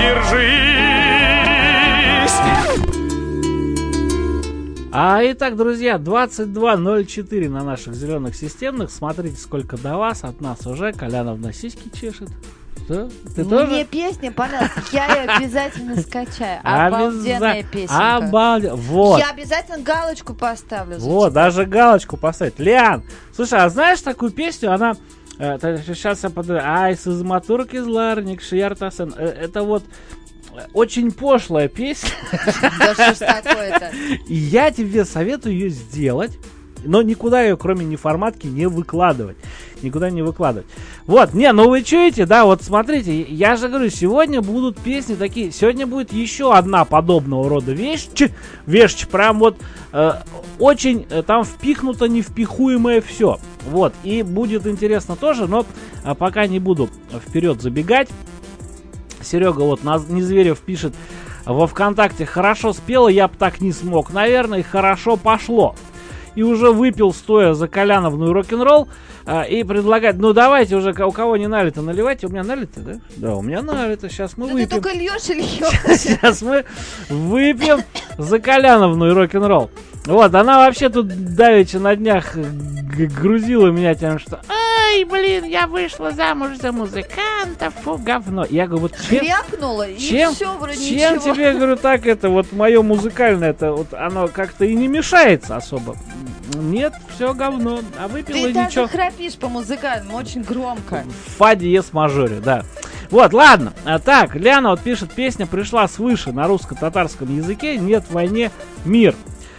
держись. Итак, друзья, 22:04 на наших зеленых системных. Смотрите, сколько до вас. От нас уже Коляновна сиськи чешет. Что? Ты тоже? Мне песня понравилась. Я ее обязательно скачаю. Обалденная песенка. Вот. Я обязательно галочку поставлю. Вот, даже галочку поставить. Лиан, слушай, а знаешь такую песню? Она... сейчас я подумаю. Ай, сызматурки зларник, шияртасен. Это вот очень пошлая песня. Да что ж такое-то? И я тебе советую ее сделать. Но никуда ее, кроме неформатки, не выкладывать. Никуда не выкладывать. Вот, ну вы чуете, да, вот смотрите, я же говорю, сегодня будут песни такие, сегодня будет еще одна подобного рода вещь, прям вот очень там впихнуто невпихуемое все. Вот, и будет интересно тоже, но пока не буду вперед забегать. Серега вот Незверев пишет во ВКонтакте: хорошо спела, я бы так не смог, наверное, и хорошо пошло. И уже выпил стоя за Коляновну и рок-н-ролл, и предлагает, ну давайте уже, у кого не налито, наливайте. У меня налито, да? Да, у меня налито, сейчас мы выпьем. Ты только льешь и льешь. Сейчас мы выпьем за Коляновну и рок-н-ролл. Вот, она вообще тут давеча на днях грузила меня тем, что ай, блин, я вышла замуж за музыканта, фу, говно. Я говорю, вот хряпнула, и все, вроде ничего. Чем тебе, говорю, так это, вот мое музыкальное, это вот оно как-то и не мешается особо. Нет, все говно, а выпила и ничего. Ты даже храпишь по музыкальному, очень громко. В фа диез мажоре, да. Вот, ладно. Так, Ляна вот пишет, песня пришла свыше на русско-татарском языке, нет в войне мир.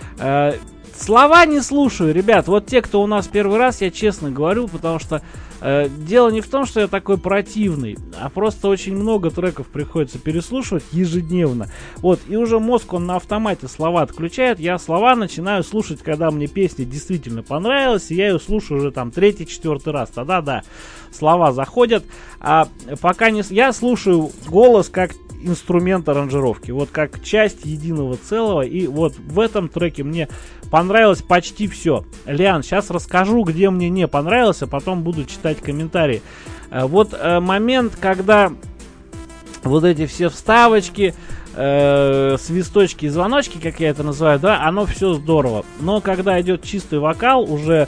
Слова не слушаю, ребят. Вот те, кто у нас первый раз, я честно говорю, потому что дело не в том, что я такой противный, а просто очень много треков приходится переслушивать ежедневно. Вот, и уже мозг, он на автомате слова отключает. Я слова начинаю слушать, когда мне песня действительно понравилась, и я ее слушаю уже там 3-4 раз. Тогда да, слова заходят. А пока не... Я слушаю голос как инструмент аранжировки, вот как часть единого целого, и вот в этом треке мне понравилось почти все. Лиан, сейчас расскажу, где мне не понравилось, а потом буду читать комментарии. Вот момент, когда вот эти все вставочки, свисточки и звоночки, как я это называю, да, оно все здорово. Но когда идет чистый вокал, уже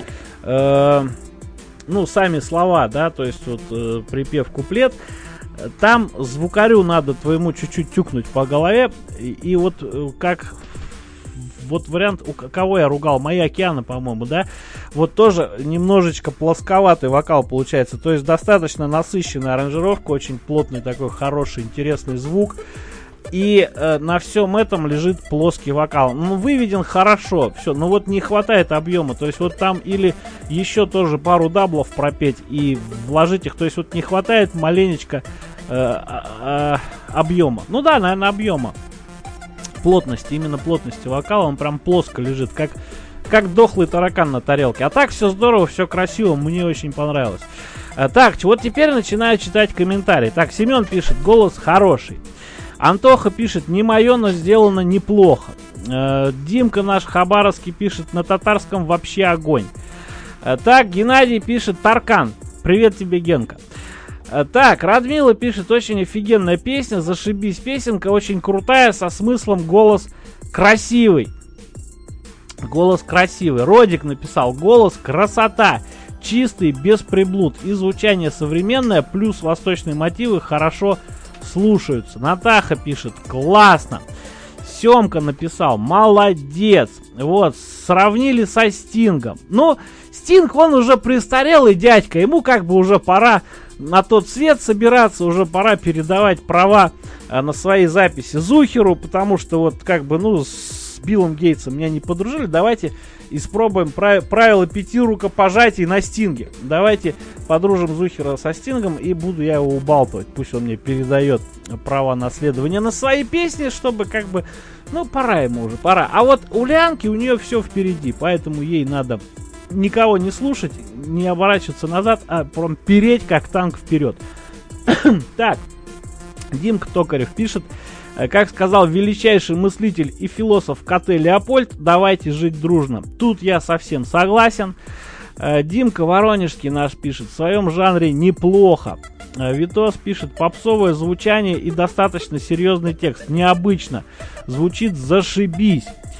сами слова, да, то есть вот припев, куплет, там звукарю надо твоему чуть-чуть тюкнуть по голове. И вот как вот вариант, у кого я ругал, «Мои океаны», по-моему, да, вот тоже немножечко плосковатый вокал получается. То есть достаточно насыщенная аранжировка, очень плотный такой хороший интересный звук. И на всем этом лежит плоский вокал. Ну, выведен хорошо, все, но вот не хватает объема. То есть вот там или еще тоже пару даблов пропеть и вложить их. То есть вот не хватает маленечко объема. Ну да, наверное, объема. Плотности, именно плотности вокала. Он прям плоско лежит, как дохлый таракан на тарелке. А так все здорово, все красиво, мне очень понравилось. Так, вот теперь начинаю читать комментарии. Так, Семен пишет: голос хороший. Антоха пишет: не мое, но сделано неплохо. Димка наш хабаровский пишет: на татарском вообще огонь. Так, Геннадий пишет: Таркан. Привет тебе, Генка. Так, Радмила пишет: очень офигенная песня, зашибись песенка, очень крутая, со смыслом, голос красивый. Голос красивый. Родик написал: голос красота, чистый, без приблуд, и звучание современное, плюс восточные мотивы хорошо слушаются. Натаха пишет: классно. Семка написал: молодец. Вот, сравнили со Стингом. Ну, Стинг, он уже престарелый дядька, ему как бы уже пора на тот свет собираться, уже пора передавать права на свои записи Зухеру, потому что вот как бы, с Биллом Гейтсом меня не подружили. Давайте испробуем правила 5 рукопожатий на Стинге. Давайте подружим Зухера со Стингом, и буду я его убалтывать. Пусть он мне передает права наследования на свои песни, чтобы как бы, пора ему уже, пора. А вот у Лианки, у нее все впереди, поэтому ей надо никого не слушать, не оборачиваться назад, а переть как танк вперед. Так, Димка Токарев пишет: Как сказал величайший мыслитель и философ КТ Леопольд, давайте жить дружно. Тут я совсем согласен. Димка Воронежский наш пишет, в своем жанре неплохо. Витос пишет, попсовое звучание и достаточно серьезный текст. Необычно. Звучит зашибись.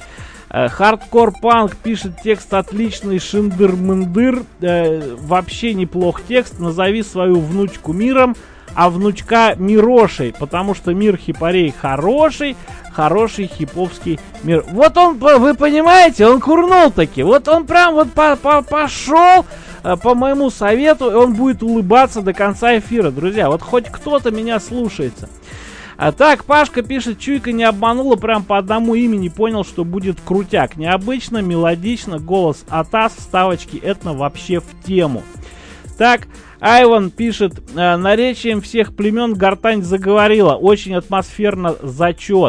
Хардкор Панк пишет, текст отличный, шиндыр-мындыр. Вообще неплох текст. Назови свою внучку Миром, а внучка Мирошей, потому что мир хипарей хороший хиповский мир. Вот он, вы понимаете, он курнул таки. Вот он прям вот пошел по моему совету, и он будет улыбаться до конца эфира, друзья. Вот хоть кто-то меня слушается. Так, Пашка пишет, чуйка не обманула, прям по одному имени понял, что будет крутяк. Необычно, мелодично, голос Атас, вставочки, это вообще в тему. Так, Айван пишет, наречием всех племен гортань заговорила, очень атмосферно, зачет.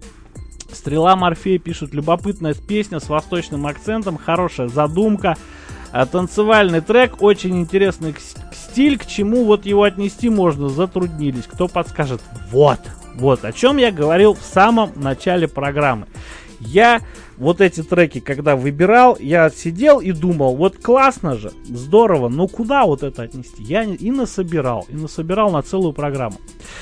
Стрела Морфея пишет, любопытная песня с восточным акцентом, хорошая задумка, танцевальный трек, очень интересный стиль, к чему вот его отнести можно, затруднились, кто подскажет. Вот, о чем я говорил в самом начале программы. Я вот эти треки, когда выбирал, я сидел и думал, вот классно же, здорово, но куда вот это отнести? Я и насобирал на целую программу.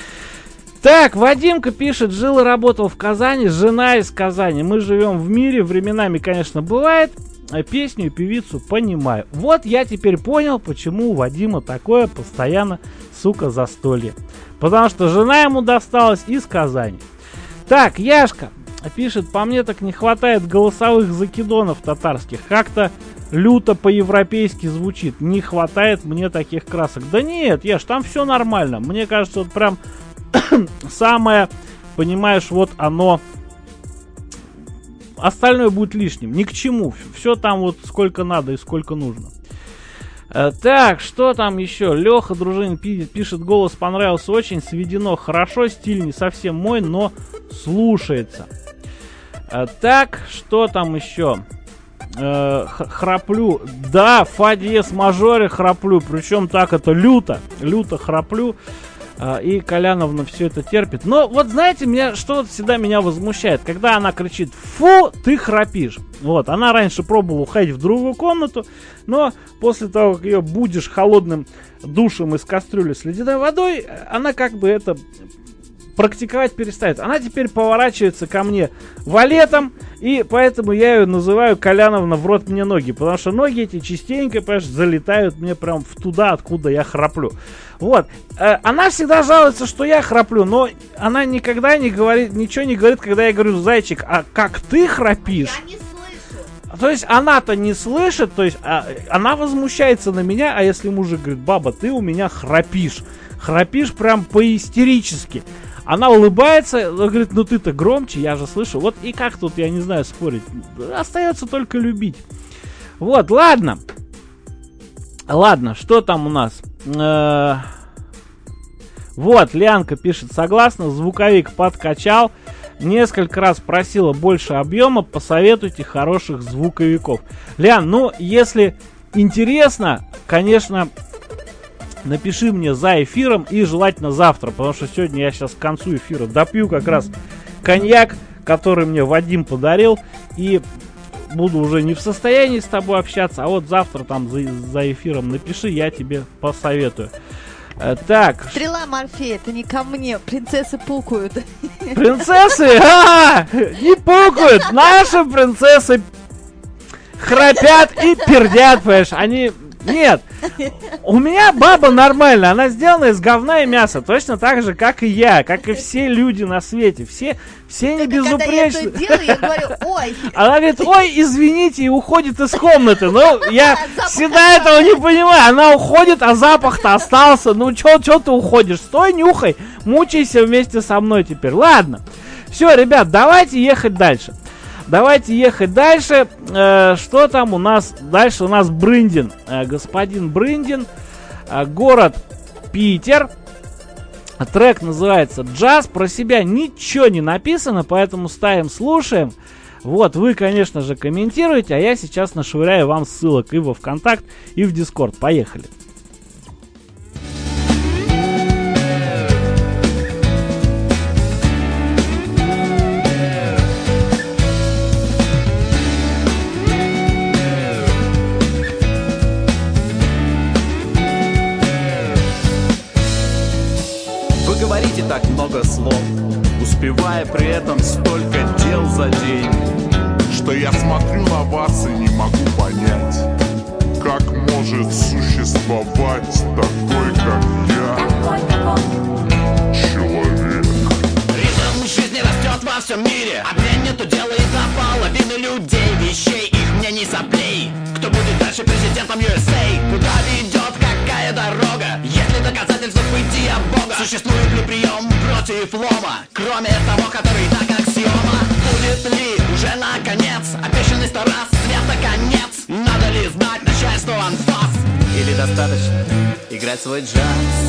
Так, Вадимка пишет, жил и работал в Казани, жена из Казани. Мы живем в мире, временами, конечно, бывает, песню и певицу понимаю. Вот я теперь понял, почему у Вадима такое постоянно, сука, застолье. Потому что жена ему досталась из Казани. Так, Яшка пишет, по мне так не хватает голосовых закидонов татарских. Как-то люто по-европейски звучит. Не хватает мне таких красок. Да нет, Яш, там все нормально. Мне кажется, вот прям самое, понимаешь, вот оно... Остальное будет лишним. Ни к чему. Все там вот сколько надо и сколько нужно. Так, что там еще? Леха Дружинин пишет, голос понравился очень, сведено хорошо, стиль не совсем мой, но слушается. Так, что там еще? Храплю. Да, фа диез мажоре храплю. Причем так это люто храплю. И Коляновна все это терпит. Но вот знаете, что всегда меня возмущает, когда она кричит: фу, ты храпишь. Вот, она раньше пробовала уходить в другую комнату, но после того, как ее будешь холодным душем из кастрюли с ледяной водой, она как бы это практиковать перестает. Она теперь поворачивается ко мне валетом, и поэтому я ее называю Коляновна в рот мне ноги, потому что ноги эти частенько, понимаешь, залетают мне прям в туда, откуда я храплю. Вот. Она всегда жалуется, что я храплю, но она никогда ничего не говорит, когда я говорю: зайчик, а как ты храпишь? Я не слышу. То есть она-то не слышит, то есть она возмущается на меня, а если мужик говорит: баба, ты у меня храпишь прям по-истерически. Она улыбается, говорит: ну ты-то громче, я же слышу. Вот и как тут, я не знаю, спорить. Остается только любить. Вот, ладно, что там у нас? Вот, Лянка пишет: согласна, звуковик подкачал. Несколько раз просила больше объема, посоветуйте хороших звуковиков. Лян, ну, если интересно, конечно, напиши мне за эфиром и желательно завтра, потому что сегодня я сейчас к концу эфира допью как раз коньяк, который мне Вадим подарил, и буду уже не в состоянии с тобой общаться, а вот завтра там за эфиром напиши, я тебе посоветую. Так. Стрела Морфея, это не ко мне, принцессы пукают. Принцессы? Не пукают! Наши принцессы храпят и пердят, понимаешь, они... Нет, у меня баба нормальная, она сделана из говна и мяса, точно так же, как и я, как и все люди на свете, все не безупречны. Когда я это делаю, я говорю: ой. Она говорит: ой, извините, и уходит из комнаты. Ну, я всегда этого не понимаю, она уходит, а запах-то остался. Ну, чё ты уходишь? Стой, нюхай, мучайся вместе со мной теперь. Ладно, все, ребят, давайте ехать дальше. Что там у нас? Дальше у нас Брындин. Господин Брындин. Город Питер. Трек называется «Джаз». Про себя ничего не написано, поэтому ставим, слушаем. Вот, вы, конечно же, комментируете, а я сейчас нашвыряю вам ссылок и во ВКонтакт, и в Дискорд. Поехали. зная при этом столько дел за день, что я смотрю на вас и не могу понять, как может существовать такой, как я, человек. Ритм жизни растет во всем мире, обмен нету дела и до половины людей, вещей, их мнений, соплей. Кто будет дальше президентом USA? Куда ведет какая дорога? Есть ли доказательства бытия Бога? Существует ли прием против лома, кроме того, который так аксиома? Будет ли уже наконец обещанный 100 раз света конец? Надо ли знать начальству анфас? Или достаточно играть свой джаз?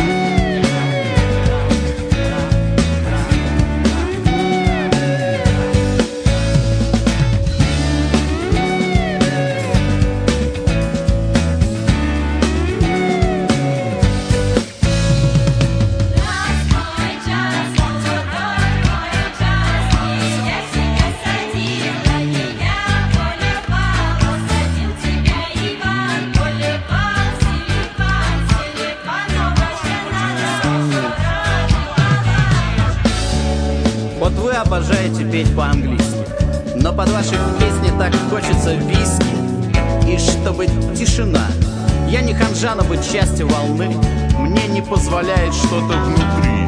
Обожаете петь по-английски, но под ваши песни так хочется виски. И чтобы тишина, я не ханжа, но быть частью волны мне не позволяет что-то внутри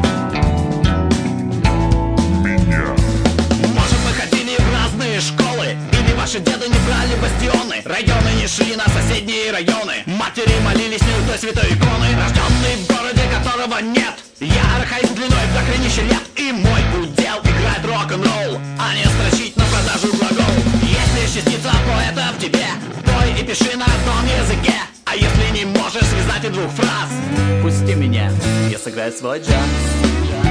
меня. Может, мы ходили в разные школы, или ваши деды не брали бастионы, районы не шли на соседние районы, матери молились не у той святой иконы, рожденный в городе, которого нет. Я архаизм длиной в дохренище лет, и мой удел играет рок-н-ролл, а не строчить на продажу глагол. Если частица поэта в тебе, пой и пиши на одном языке. А если не можешь связать и двух фраз, пусти меня, я сыграю свой джаз.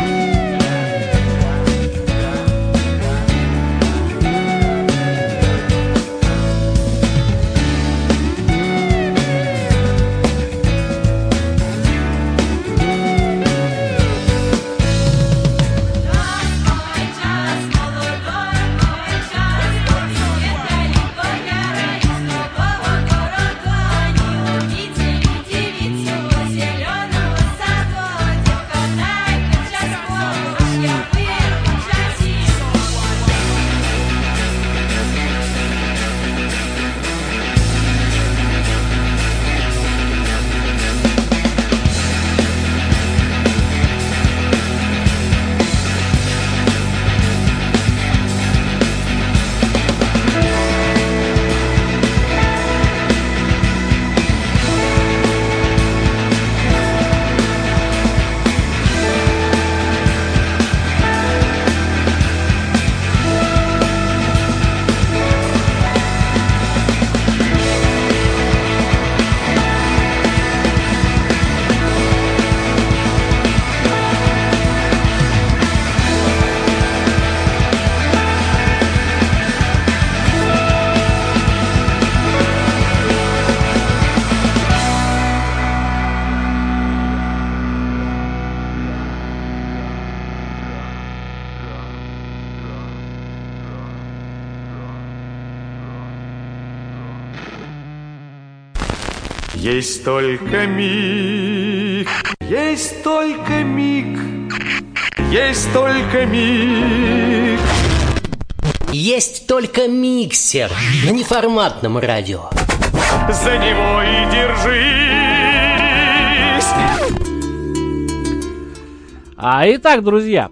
Есть только миг, есть только миг, есть только миг. Есть только миксер на неформатном радио. За него и держись. Итак, друзья,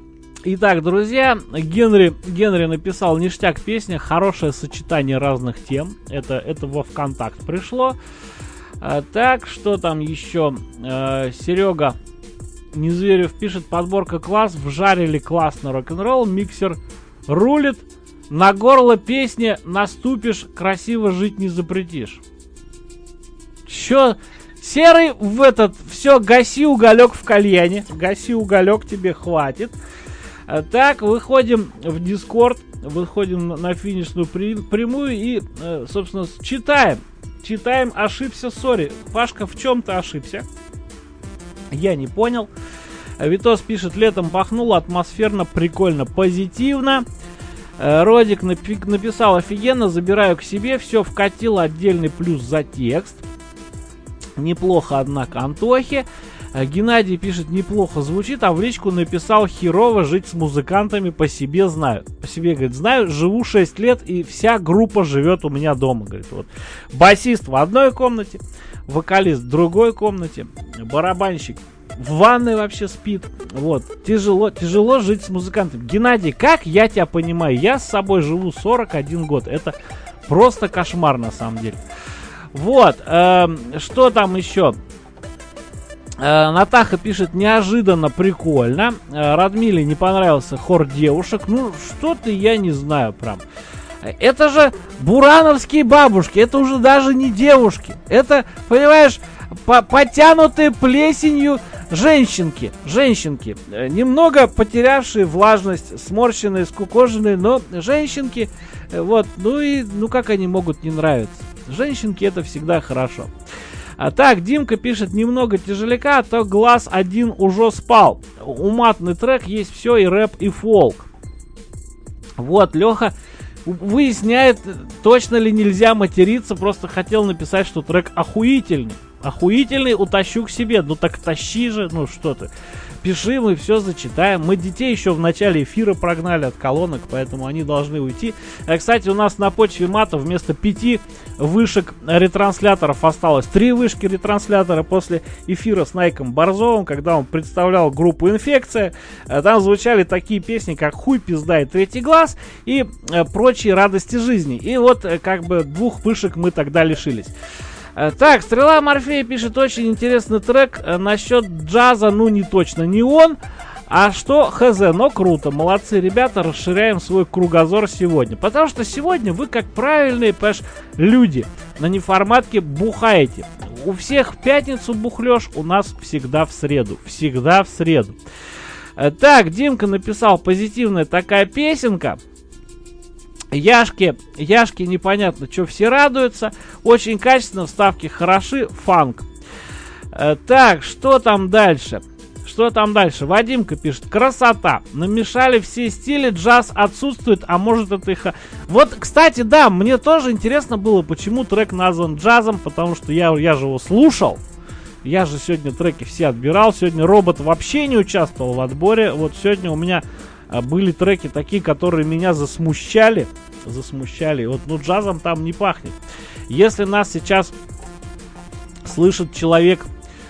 Генри написал ништяк песня, хорошее сочетание разных тем. Это во ВКонтакт пришло. Так, что там еще? Серега Незверев пишет: подборка класс, вжарили классно рок-н-ролл, миксер рулит, на горло песни наступишь, красиво жить не запретишь. Чё? Серый в этот, все, гаси уголек в кальяне, гаси уголек, тебе хватит. Так, выходим в Дискорд, выходим на финишную прямую и, собственно, читаем, ошибся, сори. Пашка в чем-то ошибся. Я не понял. Витос пишет: летом пахнуло, атмосферно, прикольно, позитивно. Родик написал: офигенно, забираю к себе, все вкатил, отдельный плюс за текст. Неплохо, однако, Антохе. Геннадий пишет, неплохо звучит, а в личку написал, херово жить с музыкантами, по себе знаю. По себе, говорит, знаю, живу 6 лет, и вся группа живет у меня дома, говорит. Вот. Басист в одной комнате, вокалист в другой комнате, барабанщик в ванной вообще спит. Вот. Тяжело жить с музыкантами. Геннадий, как я тебя понимаю, я с собой живу 41 год. Это просто кошмар на самом деле. Вот. Что там еще? Натаха пишет, неожиданно прикольно. Радмиле не понравился хор девушек. Ну, что-то я не знаю прям. Это же бурановские бабушки. Это уже даже не девушки. Это, понимаешь, потянутые плесенью женщинки. Немного потерявшие влажность, сморщенные, скукоженные, но женщинки. Вот, ну как они могут не нравиться? Женщинки — это всегда хорошо. А так, Димка пишет, немного тяжеляка, а то глаз один уже спал. Уматный трек, есть все, и рэп, и фолк. Вот, Леха выясняет, точно ли нельзя материться, просто хотел написать, что трек охуительный. Охуительный, утащу к себе. Ну так тащи же, ну что ты. Пиши, мы все зачитаем. Мы детей еще в начале эфира прогнали от колонок, поэтому они должны уйти. Кстати, у нас на почве мата вместо 5 вышек ретрансляторов осталось 3 вышки ретранслятора после эфира с Найком Борзовым, когда он представлял группу «Инфекция». Там звучали такие песни, как «Хуй, пизда» и «Третий глаз» и прочие радости жизни. И вот как бы 2 вышек мы тогда лишились. Так, Стрела Морфея пишет, очень интересный трек. Насчет джаза, ну не точно не он. А что, хз, но круто. Молодцы ребята, расширяем свой кругозор сегодня. Потому что сегодня вы, как правильные, понимаешь, люди на неформатке бухаете. У всех в пятницу бухлёж, у нас всегда в среду. Всегда в среду. Так, Димка написал, позитивная такая песенка. Яшки непонятно, что все радуются. Очень качественно, вставки хороши, фанк. Так, что там дальше? Вадимка пишет, красота. Намешали все стили, джаз отсутствует, а может это их... Вот, кстати, да, мне тоже интересно было, почему трек назван джазом, потому что я же его слушал. Я же сегодня треки все отбирал. Сегодня робот вообще не участвовал в отборе. Вот сегодня у меня... были треки такие, которые меня засмущали. Вот, ну, джазом там не пахнет. Если нас сейчас слышит человек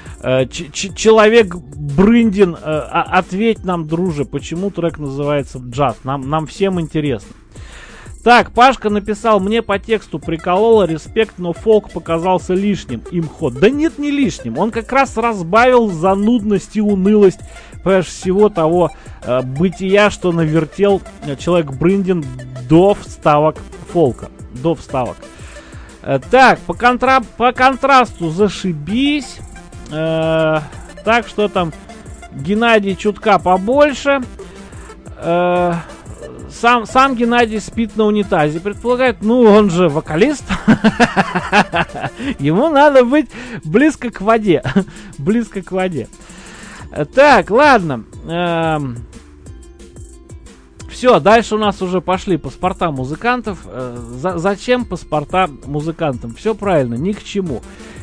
Брындин, ответь нам, друже, почему трек называется джаз. Нам всем интересно. Так, Пашка написал, мне по тексту прикололо, респект, но фолк показался лишним. Имход. Да нет, не лишним. Он как раз разбавил занудность и унылость, понимаешь, всего того бытия, что навертел человек Брындин до вставок фолка. До вставок. Так, по контрасту зашибись. Так, что там? Геннадий чутка побольше. Сам Геннадий спит на унитазе, предполагает, ну он же вокалист, ему надо быть близко к воде, Так, ладно, все, дальше у нас уже пошли паспорта музыкантов. Зачем паспорта музыкантам? Все правильно, ни к чему.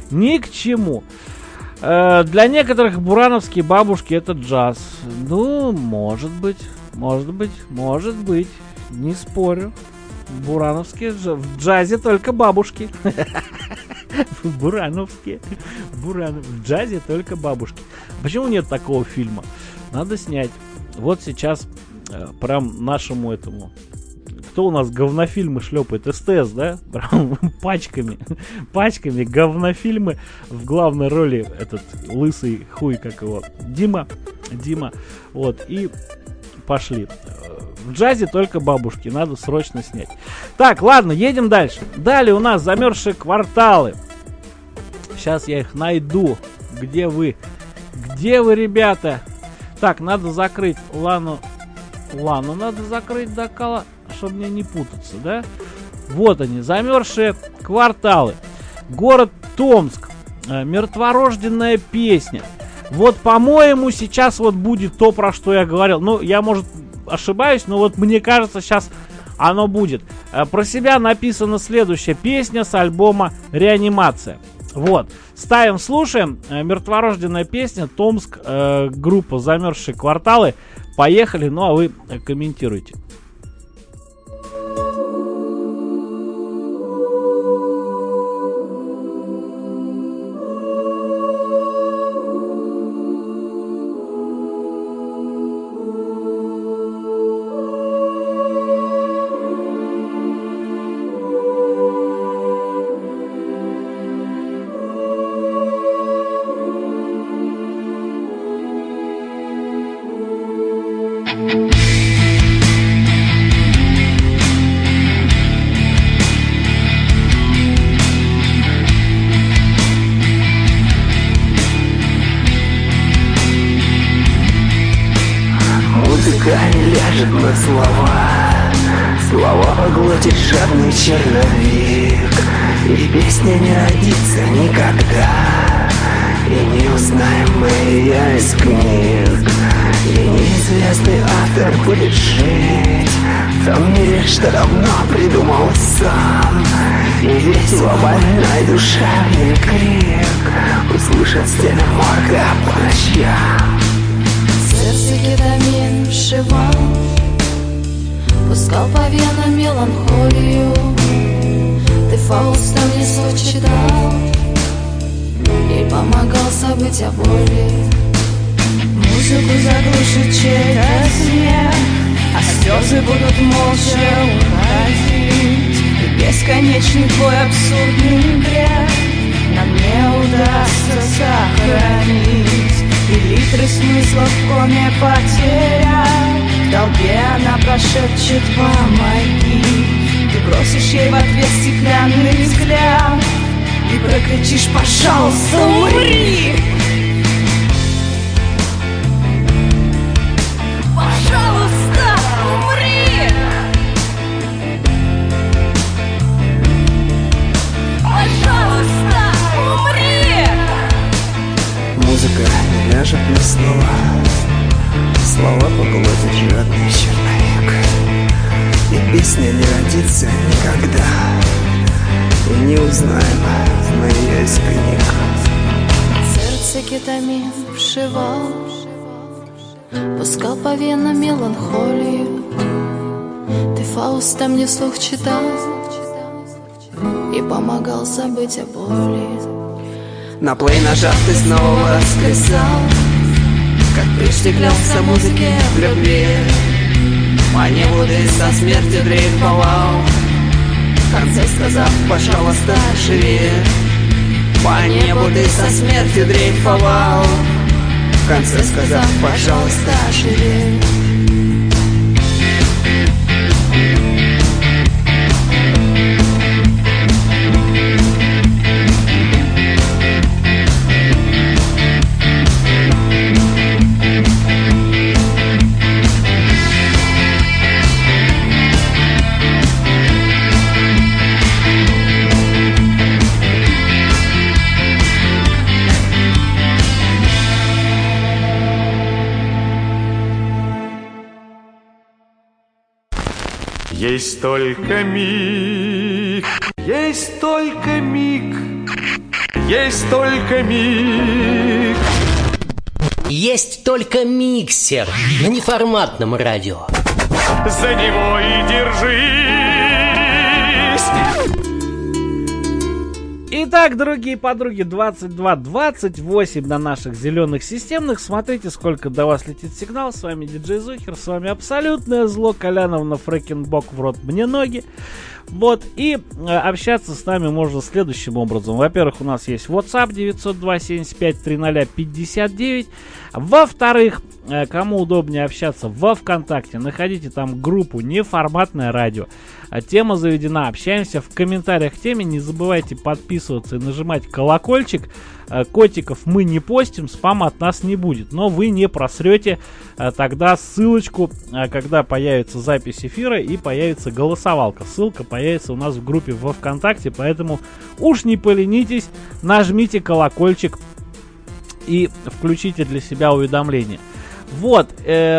Для некоторых бурановские бабушки это джаз. Ну, может быть. Не спорю. Бурановские, в джазе только бабушки. Бурановские. В джазе только бабушки. Почему нет такого фильма? Надо снять. Вот сейчас прям нашему этому... Кто у нас говнофильмы шлепает? СТС, да? Прям пачками говнофильмы. В главной роли этот лысый хуй, как его, Дима. Вот, и пошли. В джазе только бабушки, надо срочно снять. Так, ладно, едем дальше. Далее у нас замерзшие кварталы. Сейчас я их найду. Где вы, ребята? Так, надо закрыть Лану надо закрыть до кола, чтобы мне не путаться, да? Вот они, замерзшие кварталы. Город Томск. Мертворожденная песня. Вот, по-моему, сейчас вот будет то, про что я говорил. Ну, я, может, ошибаюсь, но вот мне кажется, сейчас оно будет. Про себя написана следующая песня с альбома «Реанимация». Вот, ставим, слушаем. Мертворожденная песня, Томск, группа «Замерзшие кварталы». Поехали, ну а вы комментируйте. ляжет на слова поглотит жадный черновик, и песня не родится никогда, и не узнаем мы ее из книг, и неизвестный автор будет жить в том мире, что давно придумал сам, и весь его больной душевный крик услышат стены морга по ночам. Сердце кетамин вшивал, пускал по венам меланхолию. Ты Фауста мне слов читал и помогал забыть о боли. Музыку заглушит чей-то смех, а слезы будут молча уходить. И бесконечный твой абсурдный бред нам не удастся сохранить. И литры смысла в коме потерять, в толпе она прошепчет «помоги». Ты бросишь ей в ответ стеклянный взгляд и прокричишь «пожалуйста, умри». Пожалуйста, умри. Пожалуйста, умри. Музыка не ляжет на слова поглотит жадный черновик, и песня не родится никогда, и не узнаем мы ее из книг. Сердце кетамин вшивал, пускал по венам меланхолию. Ты Фауста мне вслух читал и помогал забыть о боли. На плей нажав, ты снова воскресал, как прежде клялся музыке в любви. По небу ты со смерти дрейфовал, в конце сказав «пожалуйста, живи». По небу ты со смерти дрейфовал, в конце сказав «пожалуйста, живи». Есть только миг, есть только миг, есть только миг. Есть только миксер на неформатном радио. За него и держись. Итак, дорогие подруги, 22:28 на наших зеленых системных. Смотрите, сколько до вас летит сигнал. С вами диджей Зухер, с вами абсолютное зло. Коляновна, фрэкинбок в рот мне ноги. Вот, и общаться с нами можно следующим образом. Во-первых, у нас есть WhatsApp 902-75-00-59. Во-вторых, кому удобнее общаться во ВКонтакте, находите там группу «Неформатное радио». Тема заведена, общаемся в комментариях к теме. Не забывайте подписываться и нажимать колокольчик. Котиков мы не постим, спама от нас не будет. Но вы не просрете тогда ссылочку, когда появится запись эфира и появится голосовалка. Ссылка появится у нас в группе во ВКонтакте, поэтому уж не поленитесь, нажмите колокольчик и включите для себя уведомления. Вот,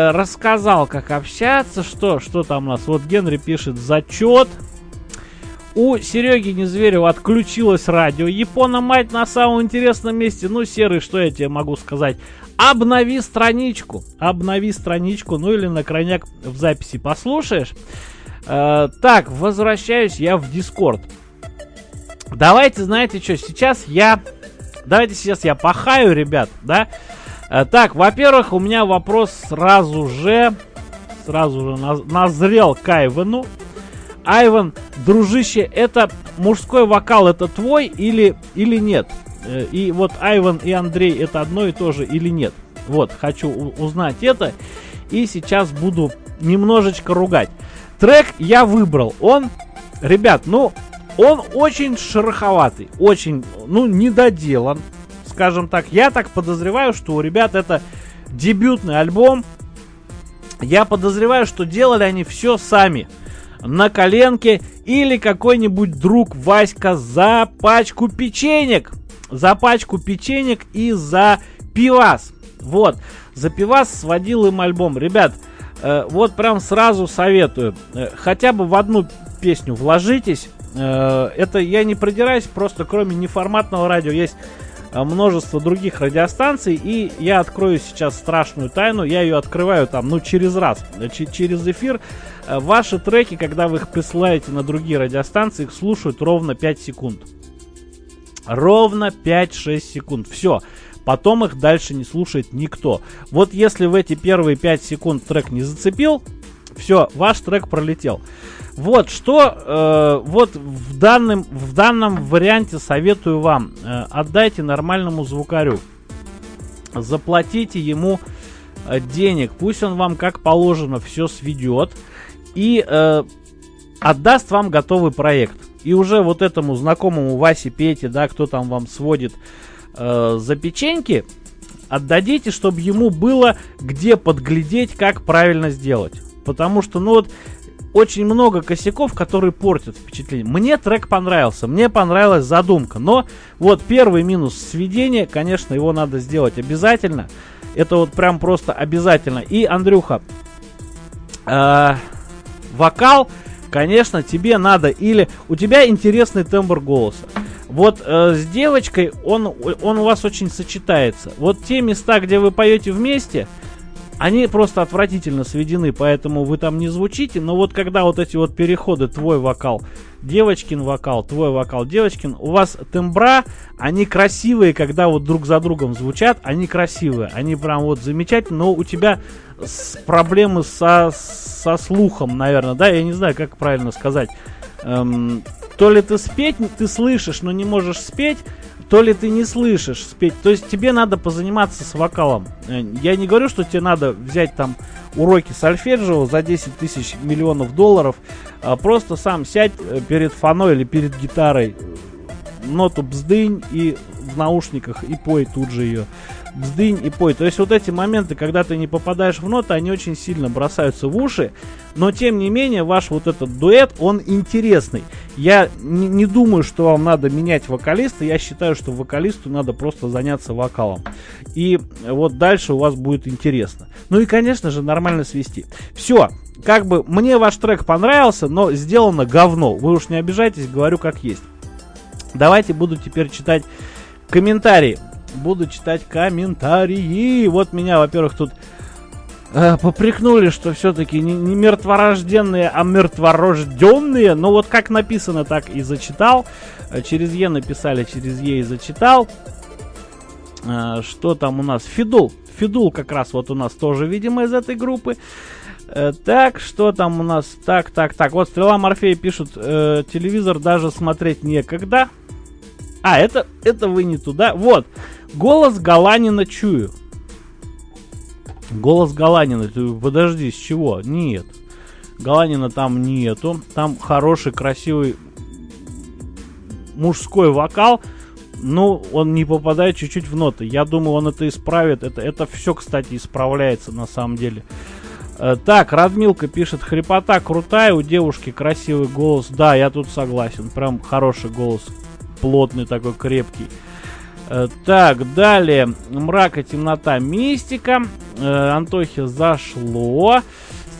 рассказал, как общаться, что там у нас. Вот Генри пишет зачет. У Сереги Незверева отключилось радио. Япона мать на самом интересном месте. Ну, Серый, что я тебе могу сказать? Обнови страничку, ну или на крайняк в записи послушаешь. Так, возвращаюсь я в Discord. Давайте, знаете что, давайте сейчас я пахаю, ребят, да? Так, во-первых, у меня вопрос сразу же назрел к Айвану. Айван, дружище, это мужской вокал, это твой или нет? И вот Айван и Андрей это одно и то же или нет? Вот, хочу узнать это. И сейчас буду немножечко ругать. Трек я выбрал. Ребят, он очень шероховатый. Очень, недоделан. Скажем так, я так подозреваю, что у ребят это дебютный альбом. Я подозреваю, что делали они все сами. На коленке. Или какой-нибудь друг Васька за пачку печенек. И за пивас. Вот, за пивас сводил им альбом. Ребят, вот прям сразу советую. Хотя бы в одну песню вложитесь. Это я не придираюсь, просто кроме неформатного радио есть множество других радиостанций. И я открою сейчас страшную тайну. Я ее открываю через раз, через эфир. Ваши треки, когда вы их присылаете на другие радиостанции, их слушают ровно 5 секунд. Ровно 5-6 секунд. Все. Потом их дальше не слушает никто. Вот если в эти первые 5 секунд трек не зацепил, все, ваш трек пролетел. Вот что вот в данном варианте советую вам. Отдайте нормальному звукарю. Заплатите ему денег. Пусть он вам как положено все сведет. И отдаст вам готовый проект. И уже вот этому знакомому Васе, Пете, да, кто там вам сводит за печеньки, отдадите, чтобы ему было где подглядеть, как правильно сделать. Потому что, очень много косяков, которые портят впечатление. Мне трек понравился, мне понравилась задумка. Но вот первый минус сведения, конечно, его надо сделать обязательно. Это вот прям просто обязательно. И, Андрюха, вокал, конечно, тебе надо, или у тебя интересный тембр голоса. Вот с девочкой он у вас очень сочетается. Вот те места, где вы поете вместе, они просто отвратительно сведены, поэтому вы там не звучите. Но вот когда вот эти вот переходы, твой вокал, девочкин вокал, твой вокал, девочкин, у вас тембра, они красивые, когда вот друг за другом звучат, они красивые, они прям вот замечательные, но у тебя проблемы со слухом, наверное, да, я не знаю, как правильно сказать. То ли ты спеть, ты слышишь, но не можешь спеть, то ли ты не слышишь спеть. То есть тебе надо позаниматься с вокалом. Я не говорю, что тебе надо взять там уроки сольфеджио за 10 тысяч миллионов долларов. Просто сам сядь перед фаной или перед гитарой, ноту бздынь и в наушниках и пой тут же ее. Бздынь и пой. То есть вот эти моменты, когда ты не попадаешь в ноты, они очень сильно бросаются в уши. Но тем не менее, ваш вот этот дуэт, он интересный. Я не думаю, что вам надо менять вокалиста. Я считаю, что вокалисту надо просто заняться вокалом. И вот дальше у вас будет интересно. Ну и, конечно же, нормально свести. Все. Как бы мне ваш трек понравился, но сделано говно. Вы уж не обижайтесь, говорю как есть. Давайте буду теперь читать комментарии. Буду читать комментарии. Вот меня, во-первых, тут попрекнули, что все-таки не мертворожденные, а мертворожденные. Но вот как написано, так и зачитал. Через Е написали, через Е и зачитал. Что там у нас? Фидул. Фидул как раз вот у нас тоже, видимо, из этой группы. Так, что там у нас? Так. Вот Стрела Морфея пишут, телевизор даже смотреть некогда. Это вы не туда. Вот. Голос Галанина чую. Голос Галанина. Подожди, с чего? Нет. Галанина там нету. Там хороший, красивый мужской вокал. Но он не попадает чуть-чуть в ноты. Я думаю, он это исправит. Это все, кстати, исправляется на самом деле. Так, Радмилка пишет, хрипота крутая, у девушки красивый голос. Да, я тут согласен. Прям хороший голос. Плотный такой, крепкий. Так, далее. Мрак и темнота, мистика. Антохе зашло.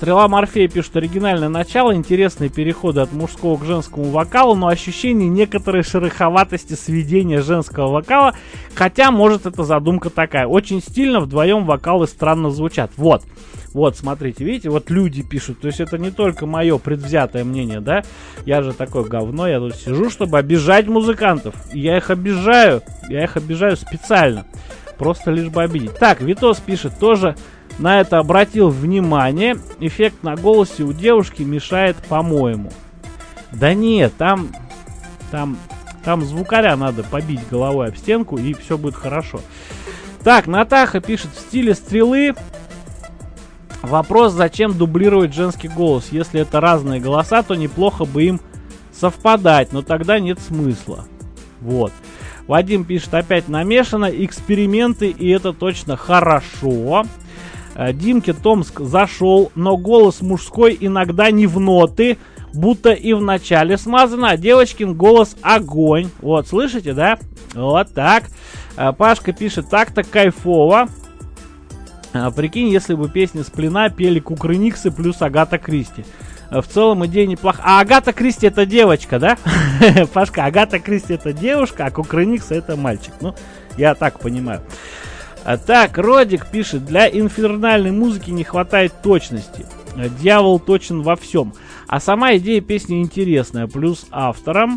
Стрела Морфея пишет: оригинальное начало, интересные переходы от мужского к женскому вокалу, но ощущение некоторой шероховатости сведения женского вокала, хотя, может, это задумка такая. Очень стильно, вдвоем вокалы странно звучат. Вот, смотрите, видите, вот люди пишут, то есть это не только мое предвзятое мнение, да, я же такое говно, я тут сижу, чтобы обижать музыкантов, и я их обижаю специально, просто лишь бы обидеть. Так, Витос пишет, тоже на это обратил внимание, эффект на голосе у девушки мешает, по-моему. Да нет, там звукаря надо побить головой об стенку, и все будет хорошо. Так, Натаха пишет, в стиле Стрелы вопрос, зачем дублировать женский голос. Если это разные голоса, то неплохо бы им совпадать, но тогда нет смысла. Вот. Вадим пишет, опять намешано, эксперименты, и это точно хорошо. Димке Томск зашел, но голос мужской иногда не в ноты, будто и в начале смазано, а девочкин голос огонь. Вот, слышите, да? Вот так. Пашка пишет, так-то кайфово. Прикинь, если бы песни Сплина пели Кукрыниксы плюс Агата Кристи. В целом идея неплохая. А Агата Кристи это девочка, да? Пашка, Агата Кристи это девушка, а Кукрыниксы это мальчик. Ну, я так понимаю. Так, Родик пишет, для инфернальной музыки не хватает точности. Дьявол точен во всем. А сама идея песни интересная. Плюс авторам.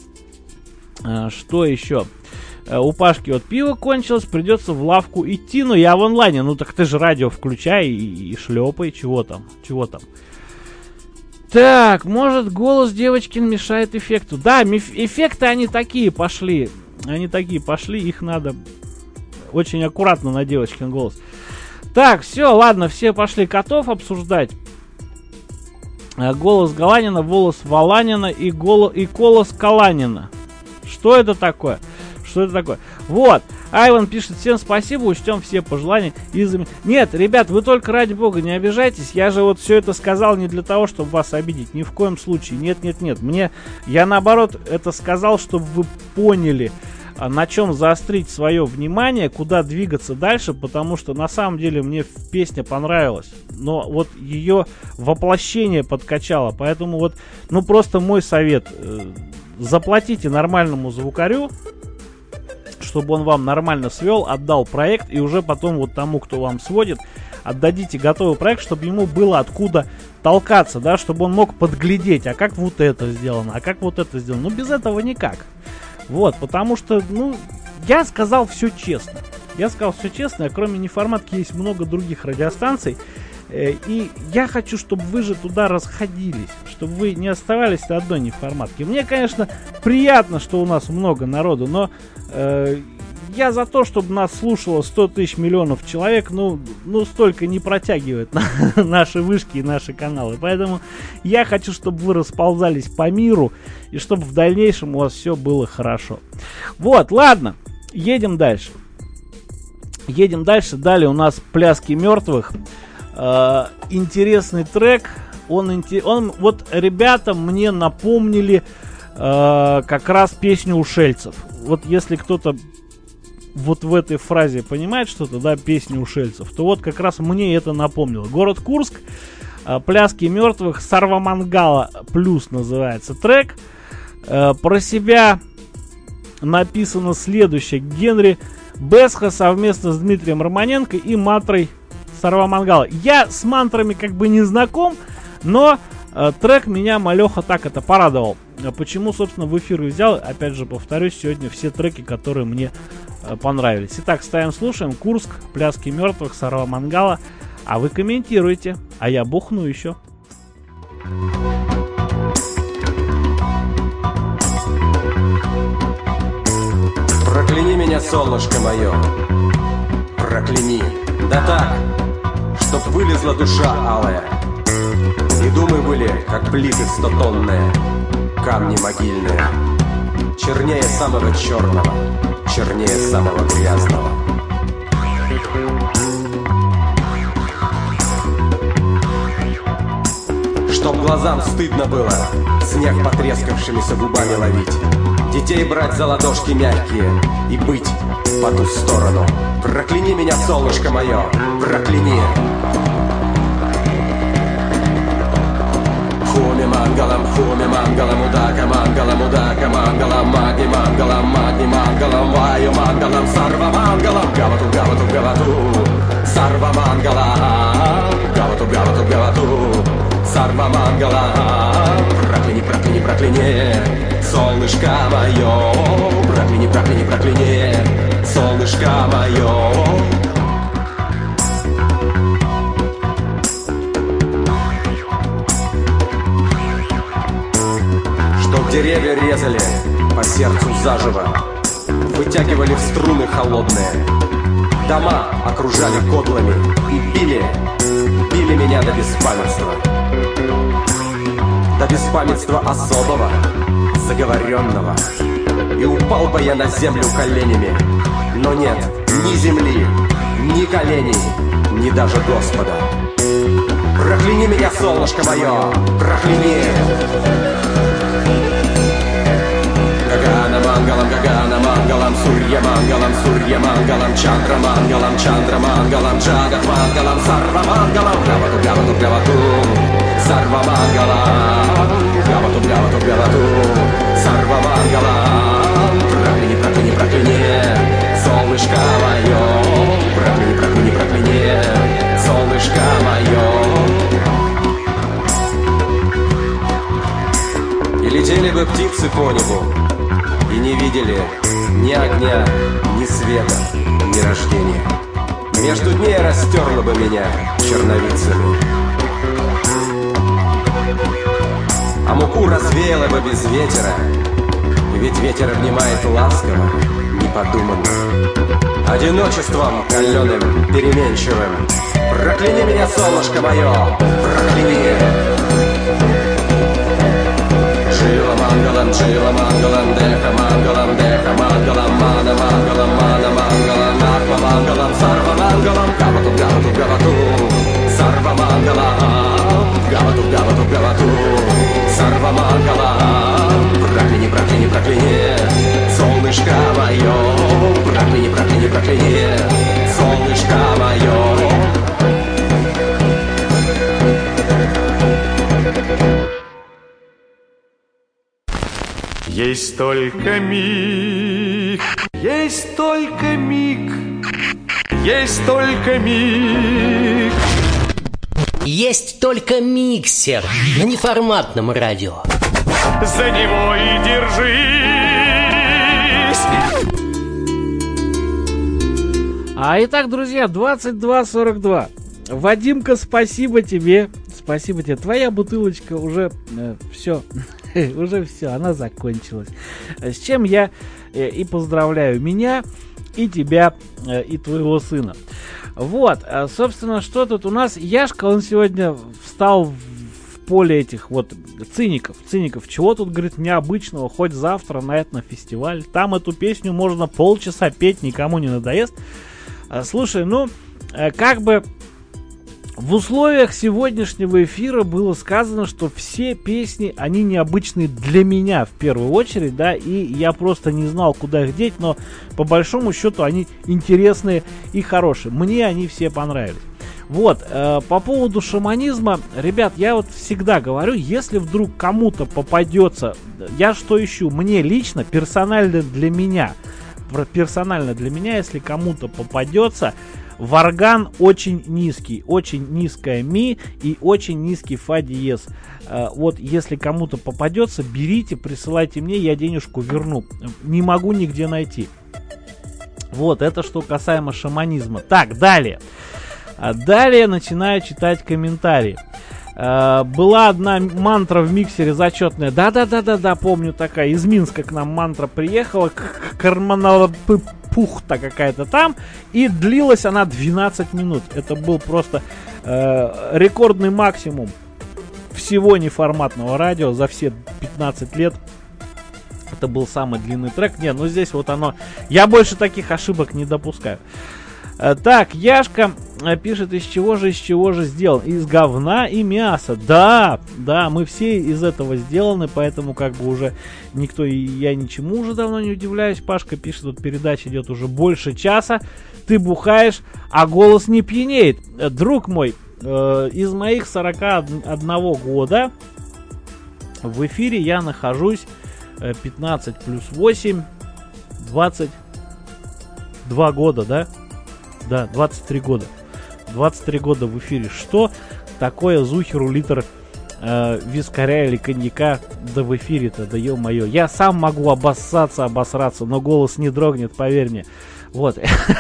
Что еще? У Пашки вот пиво кончилось, придется в лавку идти, но я в онлайне. Ну так ты же радио включай и шлепай. Чего там? Так, может, голос девочкин мешает эффекту. Да, эффекты они такие пошли. Их надо очень аккуратно на девочкин голос. Так, все, ладно, все пошли котов обсуждать. Голос Галанина, волос Валанина и колос Каланина. Что это такое? Вот, Айван пишет, всем спасибо, учтем все пожелания. Нет, ребят, вы только ради бога не обижайтесь. Я же вот все это сказал не для того, чтобы вас обидеть. Ни в коем случае. Нет. Я наоборот это сказал, чтобы вы поняли, на чем заострить свое внимание, куда двигаться дальше, потому что на самом деле мне песня понравилась, но вот ее воплощение подкачало, поэтому вот, ну просто мой совет, заплатите нормальному звукарю, чтобы он вам нормально свел, отдал проект, и уже потом вот тому, кто вам сводит, отдадите готовый проект, чтобы ему было откуда толкаться, да, чтобы он мог подглядеть, а как вот это сделано, ну без этого никак. Вот, потому что, ну, я сказал все честно, а кроме неформатки есть много других радиостанций, и я хочу, чтобы вы же туда расходились, чтобы вы не оставались на одной неформатке. Мне, конечно, приятно, что у нас много народу, но я за то, чтобы нас слушало 100 тысяч миллионов человек, ну столько не протягивает наши вышки и наши каналы. Поэтому я хочу, чтобы вы расползались по миру, и чтобы в дальнейшем у вас все было хорошо. Вот, ладно, едем дальше. Далее у нас «Пляски мертвых». Интересный трек. Он вот ребята мне напомнили как раз песню Ушельцев. Вот если кто-то вот в этой фразе понимает что-то, да, песня Ушельцев, то вот как раз мне это напомнило. Город Курск, «Пляски мертвых», «Сарвамангала плюс» называется трек. Про себя написано следующее. Генри Бесха совместно с Дмитрием Романенко и Матрой Сарвамангала. Я с мантрами как бы не знаком, но трек меня малеха так это порадовал. Почему, собственно, в эфир взял? Опять же, повторюсь, сегодня все треки, которые мне понравились. Итак, ставим, слушаем. Курск, «Пляски мертвых», Сарвамангала. А вы комментируйте, а я бухну еще. Прокляни меня, солнышко мое, прокляни, да так, чтоб вылезла душа алая, и думы были, как плиты 100-тонные, камни могильные, чернее самого черного, чернее самого грязного. Чтоб глазам стыдно было снег потрескавшимися губами ловить, детей брать за ладошки мягкие и быть по ту сторону. Прокляни меня, солнышко мое, прокляни. мангалам хуми, мангалам удака, мангалам маги, мангалам ваю, мангалам сарва, мангалам гавату, сарва, мангалам гавату, сарва, мангалам. Прокляни, солнышко мое, прокляни, солнышко мое. Деревья резали по сердцу заживо, вытягивали в струны холодные. Дома окружали кодлами и били меня до беспамятства. До беспамятства особого, заговоренного. И упал бы я на землю коленями, но нет ни земли, ни коленей, ни даже Господа. Прокляни меня, солнышко мое, прокляни! Гагана мангалам, сурья мангалам, чандра мангалам, джагат мангалам, сарва мангалам, гавату, сарва мангалам, гавату, сарва мангалам. Прокляни, солнышко мое, прокляни, солнышко мое. И летели бы птицы по небу, и не видели ни огня, ни света, ни рождения. Между дней растерла бы меня черновицами, а муку развеяла бы без ветера. Ведь ветер обнимает ласково, неподуманно, одиночеством каленым, переменчивым. Прокляни меня, солнышко мое, прокляни! Чила мангалам, деха мангалам, мана мангалам, аква мангалам, сарва мангалам, гавату, сарва мангалам, гавату, сарва мангалам. Прокляни, солнышко мое, прокляни, солнышко мое. Есть только миг, есть только миг, есть только миг. Есть только миксер на неформатном радио. За него и держись. Итак, друзья, 22:42. Вадимка, спасибо тебе. Спасибо тебе. Твоя бутылочка уже все. Уже все, она закончилась. С чем я и поздравляю меня, и тебя, и твоего сына. Вот, собственно, что тут у нас? Яшка, он сегодня встал в поле этих вот циников. Чего тут, говорит, необычного? Хоть завтра на этнофестиваль. Там эту песню можно полчаса петь, никому не надоест. Слушай, ну, как бы... В условиях сегодняшнего эфира было сказано, что все песни, они необычные для меня в первую очередь, да, и я просто не знал, куда их деть, но по большому счету они интересные и хорошие. Мне они все понравились. Вот, по поводу шаманизма, ребят, я вот всегда говорю, если вдруг кому-то попадется, я что ищу? Мне лично, персонально для меня, если кому-то попадется... Варган очень низкая ми и очень низкий фа диез. Вот если кому-то попадется, берите, присылайте мне, я денежку верну. Не могу нигде найти. Вот, это что касаемо шаманизма. Так, далее. Далее начинаю читать комментарии. Была одна мантра в миксере зачетная. Да, помню такая. Из Минска к нам мантра приехала. Пухта какая-то там. И длилась она 12 минут. Это был просто рекордный максимум всего неформатного радио за все 15 лет. Это был самый длинный трек. Не, ну здесь вот оно. Я больше таких ошибок не допускаю. Так, Яшка пишет, из чего же сделан? Из говна и мяса. Да, мы все из этого сделаны, поэтому как бы уже никто, и я ничему уже давно не удивляюсь. Пашка пишет, тут передача идет уже больше часа, ты бухаешь, а голос не пьянеет. Друг мой, из моих 41 года В эфире я нахожусь 15 плюс 8, 22 года, да? Да, 23 года. 23 года в эфире. Что такое зухеру литр вискаря или коньяка, да в эфире-то, да ё-моё. Я сам могу обоссаться, обосраться, но голос не дрогнет, поверь мне. Вот.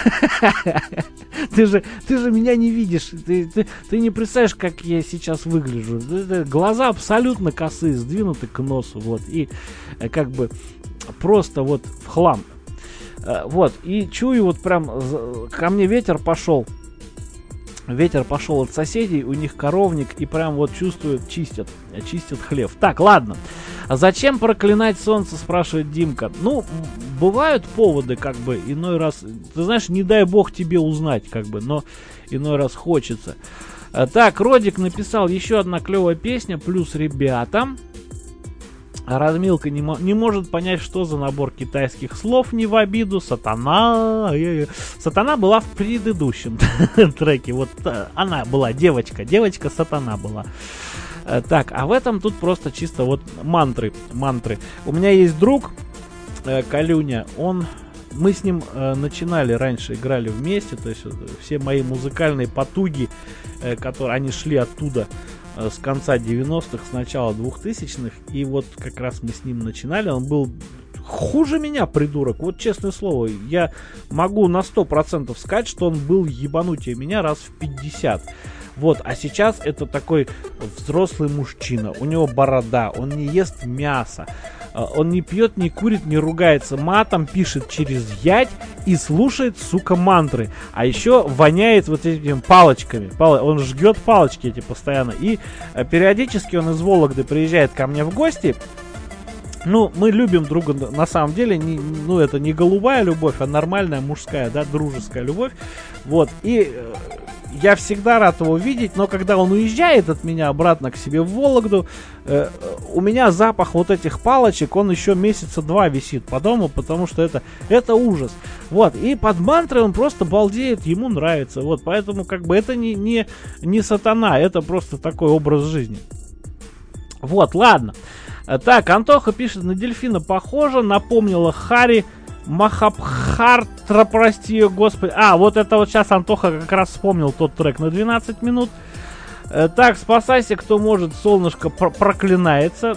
Ты же меня не видишь. Ты не представляешь, как я сейчас выгляжу. Глаза абсолютно косые, сдвинуты к носу. Вот. И как бы просто вот в хлам. Вот. И чую, вот прям ко мне ветер пошел. Ветер пошел от соседей, у них коровник, и прям вот чувствуют, чистят хлев. Так, ладно. А зачем проклинать солнце, спрашивает Димка. Ну, бывают поводы, как бы, иной раз, ты знаешь, не дай бог тебе узнать, как бы, но иной раз хочется. Так, Родик написал еще одна клевая песня, плюс ребятам. Размилка не может понять, что за набор китайских слов, не в обиду. Сатана. Сатана была в предыдущем треке. Вот она была, девочка Сатана была. Так, а в этом тут просто чисто вот мантры. У меня есть друг, Калюня, мы с ним начинали раньше, играли вместе, то есть все мои музыкальные потуги, которые они шли оттуда, с конца 90-х, с начала 2000-х, и вот как раз мы с ним начинали, он был хуже меня, придурок, вот честное слово, я могу на 100% сказать, что он был ебанутее меня раз в 50. Вот, а сейчас это такой взрослый мужчина, у него борода, он не ест мясо, он не пьет, не курит, не ругается матом, пишет через ять и слушает, сука, мантры. А еще воняет вот этими палочками. Он жгет палочки эти постоянно. И периодически он из Вологды приезжает ко мне в гости. Ну, мы любим друга, на самом деле, это не голубая любовь, а нормальная мужская, да, дружеская любовь. Вот, и я всегда рад его видеть, но когда он уезжает от меня обратно к себе в Вологду, у меня запах вот этих палочек, он еще месяца 2 висит по дому, потому что это ужас. Вот, и под мантрой он просто балдеет, ему нравится, вот, поэтому как бы это не сатана, это просто такой образ жизни. Вот, ладно. Так, Антоха пишет, на дельфина похоже, напомнила Хари Махабхартра, прости ее, господи. Вот это вот сейчас Антоха как раз вспомнил тот трек на 12 минут. Так, спасайся, кто может, солнышко проклинается.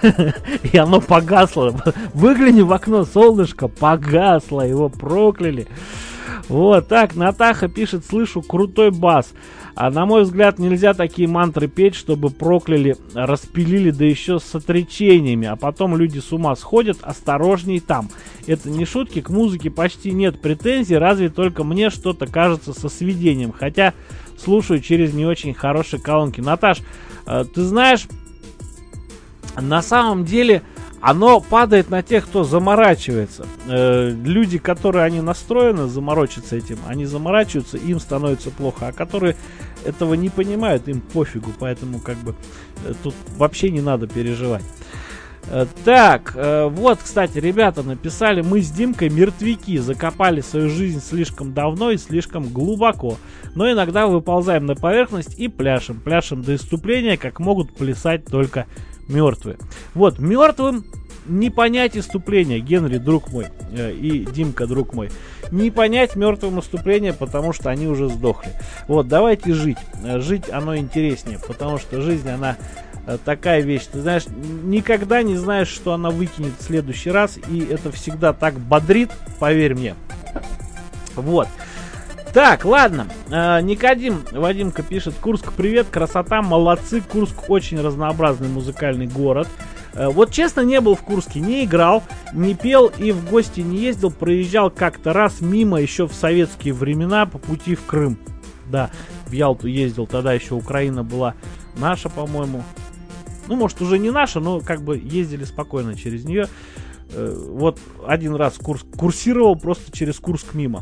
И оно погасло. Выгляни в окно, солнышко погасло, его прокляли. Вот, так, Натаха пишет, слышу крутой бас. А на мой взгляд, нельзя такие мантры петь, чтобы прокляли, распилили, да еще с отречениями. А потом люди с ума сходят, осторожней там. Это не шутки, к музыке почти нет претензий, разве только мне что-то кажется со сведением. Хотя слушаю через не очень хорошие колонки. Наташ, ты знаешь, на самом деле оно падает на тех, кто заморачивается. Люди, которые они настроены заморочиться этим, они заморачиваются, им становится плохо. А которые этого не понимают, им пофигу. Поэтому как бы тут вообще не надо переживать. Так, вот, кстати, ребята написали, мы с Димкой мертвяки, закопали свою жизнь слишком давно и слишком глубоко, но иногда выползаем на поверхность и пляшем до исступления, как могут плясать только мертвые. Вот, мертвым не понять исступления, Генри, друг мой, и Димка, друг мой, не понять мертвым исступления, потому что они уже сдохли. Вот, давайте жить, оно интереснее, потому что жизнь, она такая вещь, ты знаешь, никогда не знаешь, что она выкинет в следующий раз, и это всегда так бодрит, поверь мне. Вот. Так, ладно, Никодим, Вадимка пишет, Курск, привет, красота, молодцы, Курск очень разнообразный музыкальный город. Вот честно, не был в Курске, не играл, не пел и в гости не ездил, проезжал как-то раз мимо еще в советские времена по пути в Крым. Да, в Ялту ездил, тогда еще Украина была наша, по-моему. Ну, может, уже не наша, но как бы ездили спокойно через нее. Вот один раз курсировал просто через Курск мимо.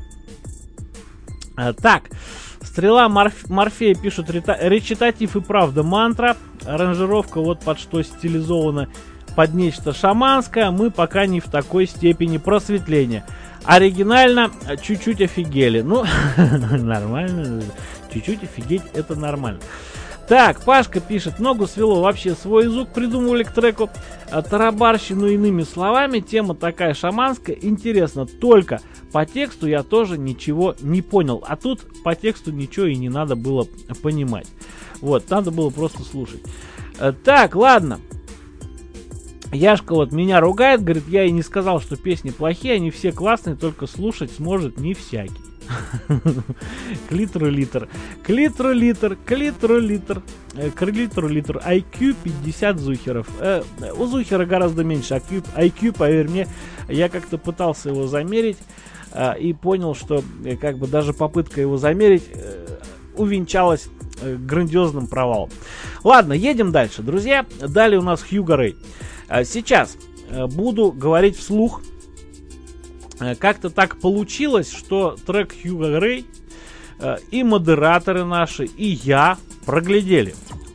Так, Стрела Морфея пишут, речитатив и правда мантра. Аранжировка вот под что стилизована под нечто шаманское. Мы пока не в такой степени просветления. Оригинально, чуть-чуть офигели. Ну, нормально. Чуть-чуть офигеть, это нормально. Так, Пашка пишет, ногу свело, вообще свой звук придумывали к треку. Тарабарщину иными словами, тема такая шаманская, интересно, только по тексту я тоже ничего не понял. А тут по тексту ничего и не надо было понимать. Вот, надо было просто слушать. Так, ладно. Яшка вот меня ругает, говорит, я и не сказал, что песни плохие, они все классные, только слушать сможет не всякий. Клитру-литр, клитру-литр, клитру-литр, клитру-литр, IQ 50 зухеров. У зухера гораздо меньше IQ, поверь мне, я как-то пытался его замерить и понял, что как бы даже попытка его замерить увенчалась грандиозным провалом. Ладно, едем дальше, друзья. Далее у нас Хьюго Рэй. Сейчас буду говорить вслух. Как-то так получилось, что трек Хьюго Рэй и модераторы наши, и я проглядели.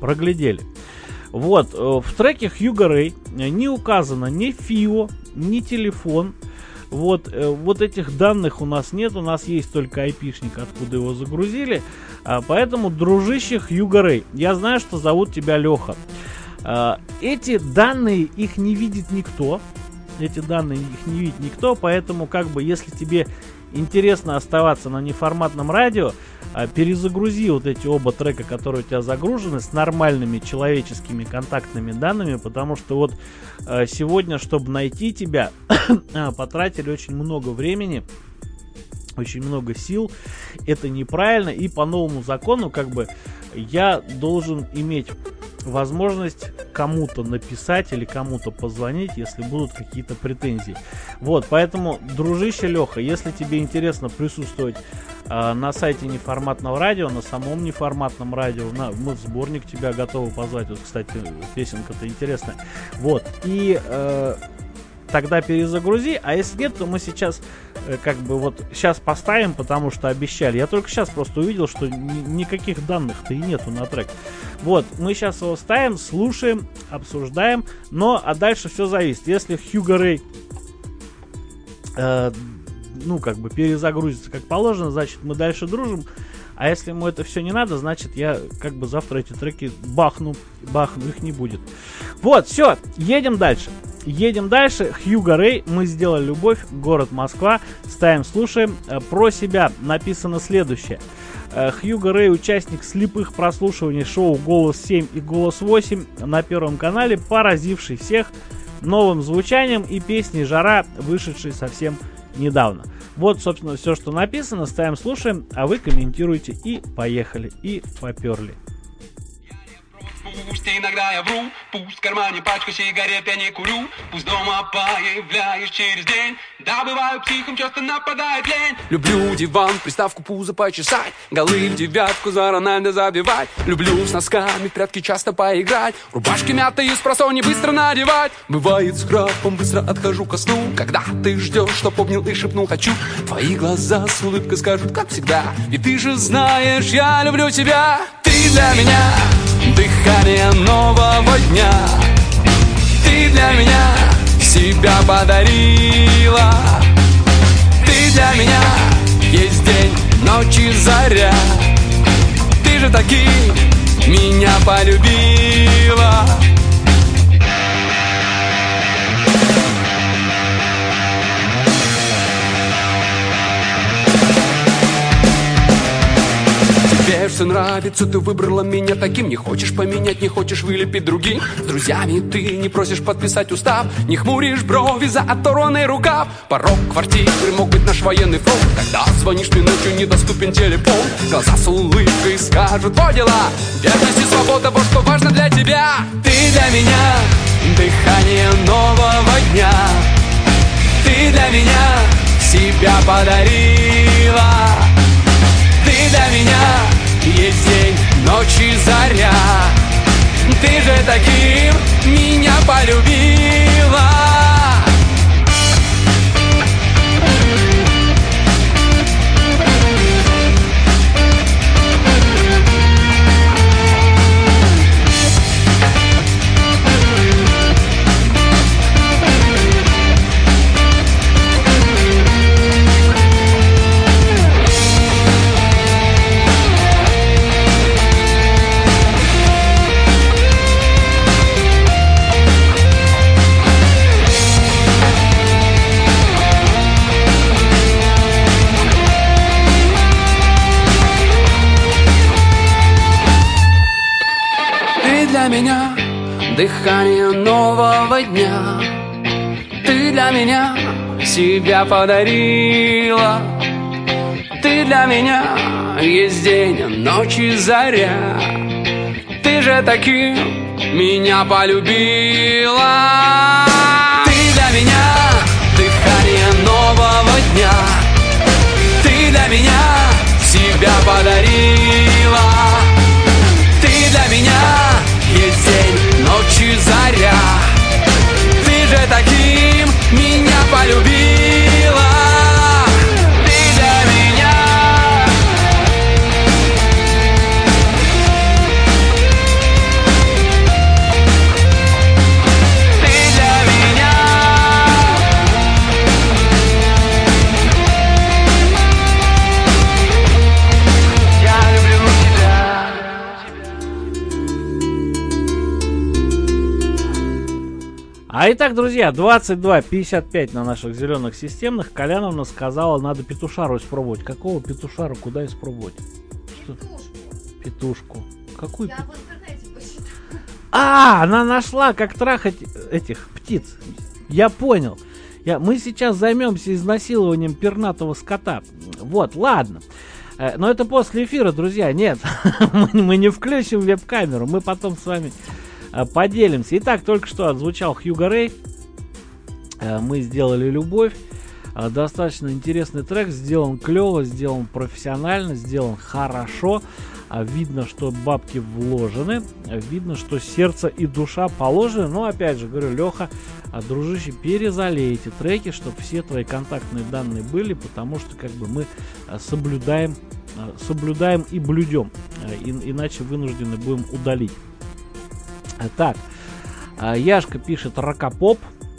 Вот, в треке Хьюго Рэй не указано ни ФИО, ни телефон. Вот этих данных у нас нет, у нас есть только айпишник, откуда его загрузили. Поэтому, дружище Хьюго Рэй, я знаю, что зовут тебя Леха. Эти данные, их не видит никто. Поэтому, как бы, если тебе интересно оставаться на неформатном радио, перезагрузи вот эти оба трека, которые у тебя загружены, с нормальными человеческими контактными данными, потому что вот сегодня, чтобы найти тебя, потратили очень много времени, очень много сил. Это неправильно, и по новому закону, как бы, я должен иметь возможность кому-то написать или кому-то позвонить, если будут какие-то претензии. Вот, поэтому, дружище Леха, если тебе интересно присутствовать на сайте неформатного радио, на самом неформатном радио, мы в сборник тебя готовы позвать. Вот, кстати, песенка-то интересная. Вот, и тогда перезагрузи, а если нет, то мы сейчас как бы вот сейчас поставим, потому что обещали. Я только сейчас просто увидел, что никаких данных-то и нету на трек. Вот, мы сейчас его ставим, слушаем, обсуждаем, а дальше все зависит. Если Хьюго Рэй как бы перезагрузится как положено, значит мы дальше дружим. А если ему это все не надо, значит я как бы завтра эти треки бахну, их не будет. Вот, все, едем дальше. Хьюго Рэй, мы сделали любовь, город Москва. Ставим, слушаем. Про себя написано следующее. Хьюго Рэй, участник слепых прослушиваний шоу «Голос 7» и «Голос 8» на Первом канале, поразивший всех новым звучанием и песней «Жара», вышедшей совсем недавно. Вот, собственно, все, что написано. Ставим, слушаем, а вы комментируйте. И поехали, и поперли. Пусть иногда я вру, пусть в кармане пачку сигарет я не курю, пусть дома появляюсь через день, да бываю психом, часто нападает лень. Люблю диван, приставку пузо почесать, голы в девятку за Рональдо забивать. Люблю с носками в прятки часто поиграть, рубашки мятые с просонья быстро надевать. Бывает с храпом, быстро отхожу ко сну, когда ты ждешь, чтоб обнял и шепнул хочу. Твои глаза с улыбкой скажут, как всегда, ведь ты же знаешь, я люблю тебя. Ты для меня дыхание нового дня, ты для меня себя подарила. Ты для меня есть день, ночь и заря, ты же таки меня полюбила. Тебе все нравится, ты выбрала меня таким. Не хочешь поменять, не хочешь вылепить других. С друзьями ты не просишь подписать устав, не хмуришь брови за оторванный рукав. Порог квартиры мог быть наш военный фронт. Когда звонишь мне ночью, недоступен телефон. Глаза с улыбкой скажут, во дела. Верность и свобода, вот что важно для тебя. Ты для меня дыхание нового дня, ты для меня себя подарила. Ты для меня есть день, ночь и заря, ты же таким меня полюбила. дыхание нового дня. Ты для меня себя подарила. Ты для меня есть день, ночь и заря. Ты же таким меня полюбила. Ты для меня дыхание нового дня. Ты для меня себя подарила. Ты для меня есть день, ночь и заря. Ты же таким меня полюбила. Ты для меня. Ты для меня. Я люблю тебя. А итак, друзья, 22:55 на наших зеленых системных. Коляновна сказала, надо петушару испробовать. Какого петушара, куда испробовать? Что? Петушку. Какую петушку? Она нашла, как трахать этих птиц. Я понял. Мы сейчас займемся изнасилованием пернатого скота. Вот, ладно. Но это после эфира, друзья. Нет, мы не включим веб-камеру. Мы потом с вами поделимся. Итак, только что отзвучал Хьюго Рэй. Мы сделали «Любовь». Достаточно интересный трек. Сделан клево, сделан профессионально, сделан хорошо. Видно, что бабки вложены. Видно, что сердце и душа положены. Но, опять же, говорю, Леха, дружище, перезалей эти треки, чтобы все твои контактные данные были, потому что как бы мы соблюдаем и блюдем. Иначе вынуждены будем удалить. Так, Яшка пишет ракопоп.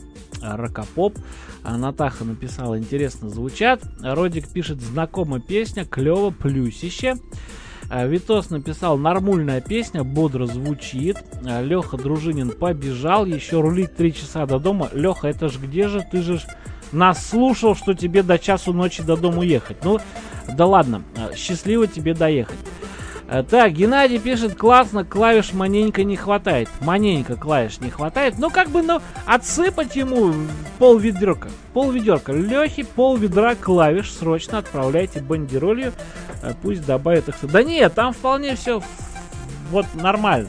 Натаха написала, интересно звучат. Родик пишет, знакомая песня, клево, плюсище. Витос написал, нормальная песня, бодро звучит. Леха Дружинин побежал, еще рулить 3 часа до дома. Леха, это ж где же? Ты же нас слушал, что тебе до часу ночи до дома ехать. Ну, да ладно, счастливо тебе доехать. Так, Геннадий пишет, классно, клавиш маненько не хватает. Маненько клавиш не хватает. Ну, как бы, отсыпать ему полведерка. Лехе пол-ведра клавиш срочно отправляйте бандеролью. Пусть добавит их. Да нет, там вполне все вот нормально.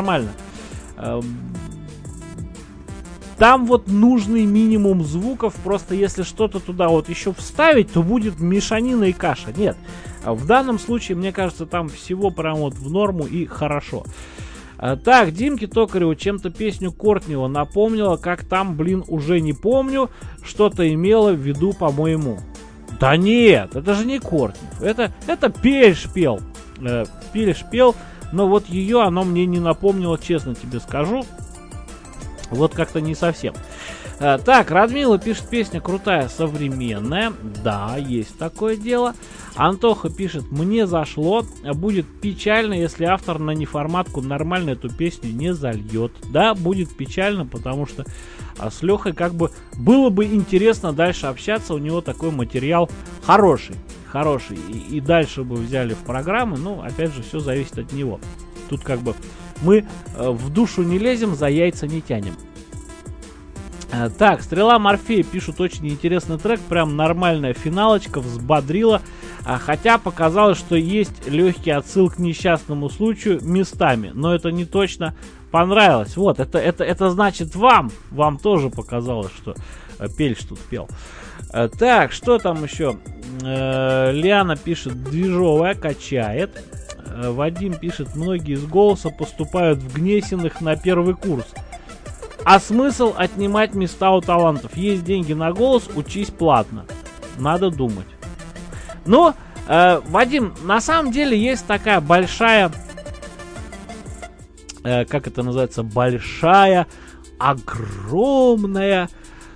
Там вот нужный минимум звуков. Просто если что-то туда вот еще вставить, то будет мешанина и каша. Нет. В данном случае, мне кажется, там всего прям вот в норму и хорошо. Так, Димке Токареву чем-то песню Кортнева напомнила, как там, уже не помню, что-то имела в виду, по-моему. Да нет, это же не Кортнев, это Пельш пел, но вот ее оно мне не напомнило, честно тебе скажу. Вот как-то не совсем. Так, Радмила пишет, песня крутая, современная. Да, есть такое дело. Антоха пишет, мне зашло. Будет печально, если автор на неформатку нормально эту песню не зальет. Да, будет печально, потому что с Лехой как бы было бы интересно дальше общаться. У него такой материал хороший. И дальше бы взяли в программы. Ну, опять же, все зависит от него. Тут как бы мы в душу не лезем, за яйца не тянем. Так, Стрела Морфея пишут, очень интересный трек, прям нормальная финалочка, взбодрила, хотя показалось, что есть легкий отсыл к несчастному случаю местами, но это не точно понравилось. Вот, это значит вам тоже показалось, что Пельш тут пел. Так, что там еще? Лиана пишет, движовая, качает. Вадим пишет, многие из голоса поступают в Гнесиных на первый курс. А смысл отнимать места у талантов? Есть деньги на голос, учись платно. Надо думать. Но, Вадим, на самом деле есть такая большая, как это называется, большая, огромная,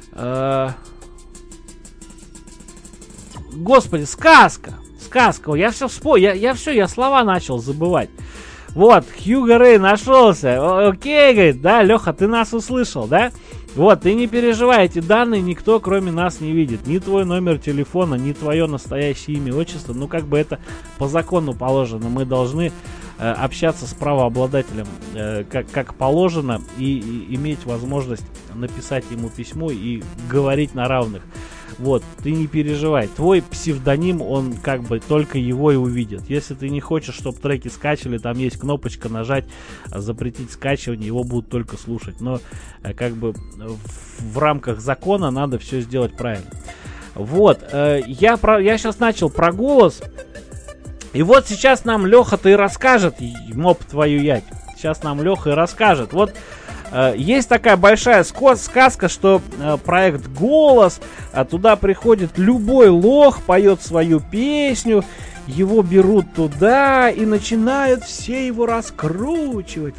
господи, сказка. Я все вспомнил, я слова начал забывать. Вот, Хьюго Рэй нашелся. Окей, говорит, да, Леха, ты нас услышал, да? Вот, ты не переживай, эти данные никто, кроме нас, не видит. Ни твой номер телефона, ни твое настоящее имя, отчество. Ну, как бы это по закону положено. Мы должны общаться с правообладателем как положено и иметь возможность написать ему письмо и говорить на равных. Вот, ты не переживай. Твой псевдоним, он как бы только его и увидит. Если ты не хочешь, чтобы треки скачивали, там есть кнопочка нажать, запретить скачивание, его будут только слушать. Но как бы в рамках закона надо все сделать правильно. Вот, я сейчас начал про голос. И вот сейчас нам Леха-то и расскажет, моп твою ять. Сейчас нам Леха и расскажет. Вот есть такая большая сказка, что проект «Голос», туда приходит любой лох, поет свою песню, его берут туда и начинают все его раскручивать,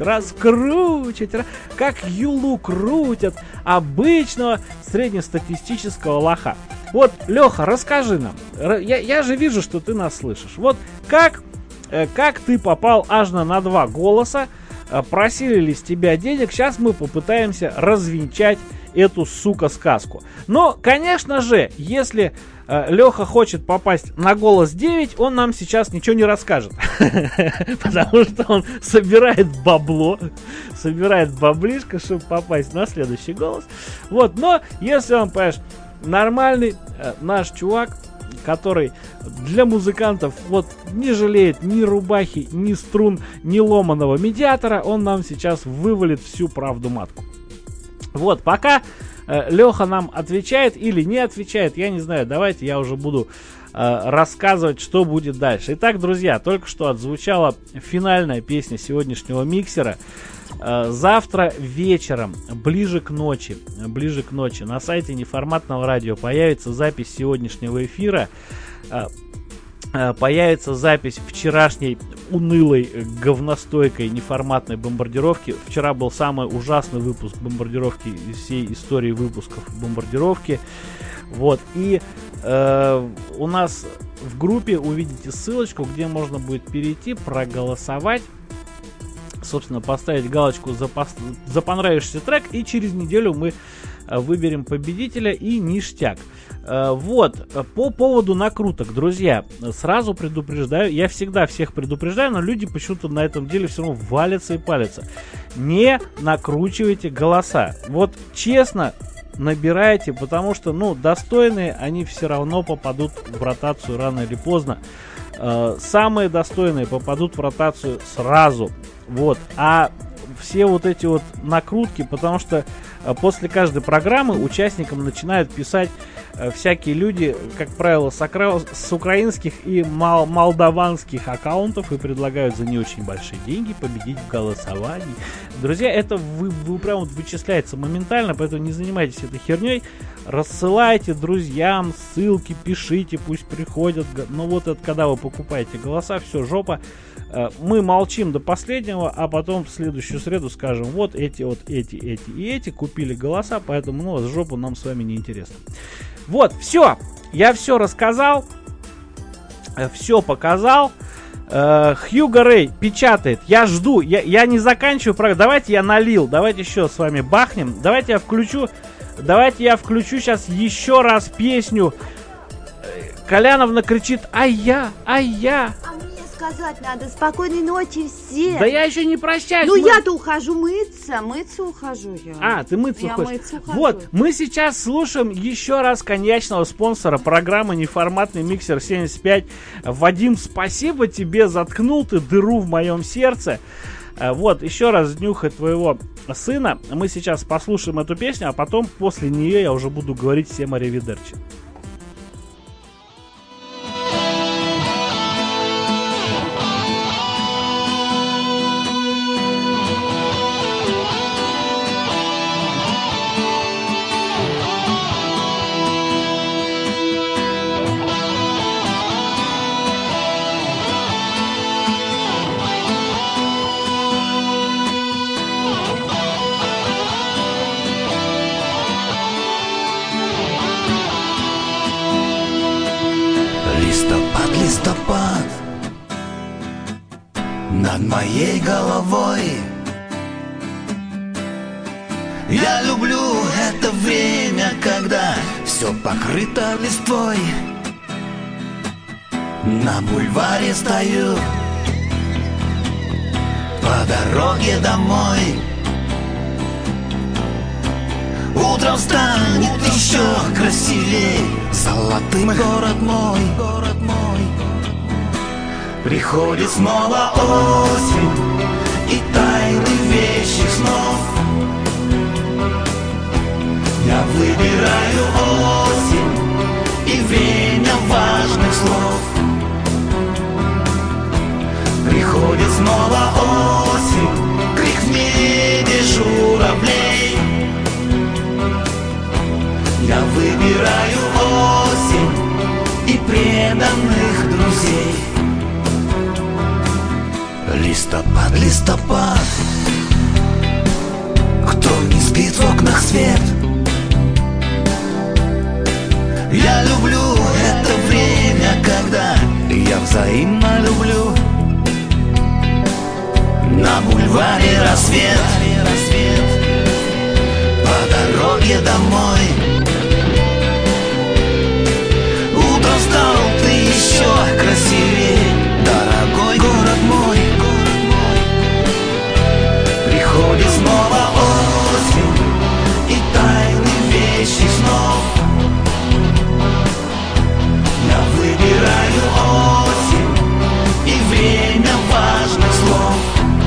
как юлу крутят обычного среднестатистического лоха. Вот, Леха, расскажи нам, я же вижу, что ты нас слышишь. Вот как ты попал аж на 2 голоса, просили ли с тебя денег, сейчас мы попытаемся развенчать эту, сука, сказку. Но, конечно же, если Леха хочет попасть на голос 9, он нам сейчас ничего не расскажет. Потому что он собирает бабло, собирает баблишко, чтобы попасть на следующий голос. Вот, но если он, понимаешь, нормальный наш чувак, который для музыкантов вот не жалеет ни рубахи, ни струн, ни ломаного медиатора, он нам сейчас вывалит всю правду матку. Вот, пока Леха нам отвечает или не отвечает, я не знаю, давайте я уже буду рассказывать, что будет дальше. Итак, друзья, только что отзвучала финальная песня сегодняшнего миксера. Завтра вечером, ближе к ночи, на сайте Неформатного радио появится запись сегодняшнего эфира, появится запись вчерашней унылой, говностойкой неформатной бомбардировки. Вчера был самый ужасный выпуск бомбардировки из всей истории выпусков бомбардировки. Вот, и у нас в группе увидите ссылочку, где можно будет перейти, проголосовать, собственно, поставить галочку за понравившийся трек, и через неделю мы выберем победителя и ништяк. Вот, по поводу накруток, друзья, сразу предупреждаю, я всегда всех предупреждаю, но люди почему-то на этом деле все равно валятся и палятся. Не накручивайте голоса. Вот честно набирайте, потому что, ну, достойные, они все равно попадут в ротацию рано или поздно. Самые достойные попадут в ротацию сразу. Вот. А все вот эти вот накрутки, потому что после каждой программы участникам начинают писать всякие люди, как правило, с украинских и молдаванских аккаунтов и предлагают за не очень большие деньги победить в голосовании. Друзья, это вы прям вот вычисляется моментально, поэтому не занимайтесь этой херней. Рассылайте друзьям ссылки, пишите, пусть приходят. Но вот это когда вы покупаете голоса, все, жопа. Мы молчим до последнего, а потом в следующую среду скажем: вот эти и эти купили голоса, поэтому, ну, жопу нам с вами не интересно. Вот, все, я все рассказал, все показал. Хьюго Рэй печатает, я жду, я не заканчиваю, давайте я налил, давайте еще с вами бахнем, давайте я включу сейчас еще раз песню. Коляновна кричит: ай-я. Сказать надо, спокойной ночи всем. Да я еще не прощаюсь. Ну я-то ухожу мыться ухожу я. А, ты мыться уходишь. Вот, мы сейчас слушаем еще раз коньячного спонсора программы «Неформатный миксер 75». Вадим, спасибо тебе, заткнул ты дыру в моем сердце. Вот, еще раз днюхай твоего сына. Мы сейчас послушаем эту песню, а потом после нее я уже буду говорить всем аривидерчи. Листопад над моей головой, Я люблю это время, когда все покрыто листвой. На бульваре стою по дороге домой. Утром станет еще красивей золотым город мой. Приходит снова осень и тайны вещих снов. Я выбираю осень и время важных слов. Приходит снова осень, крик в небе журавлей. Я выбираю осень и преданных друзей. Листопад, листопад, кто не спит в окнах свет. Я люблю это время, когда я взаимно люблю. На бульваре рассвет, по дороге домой. Утром стал ты еще красивее, дорогой город мой. Приходит снова осень и тайны вещих снов. Я выбираю осень и время важных слов.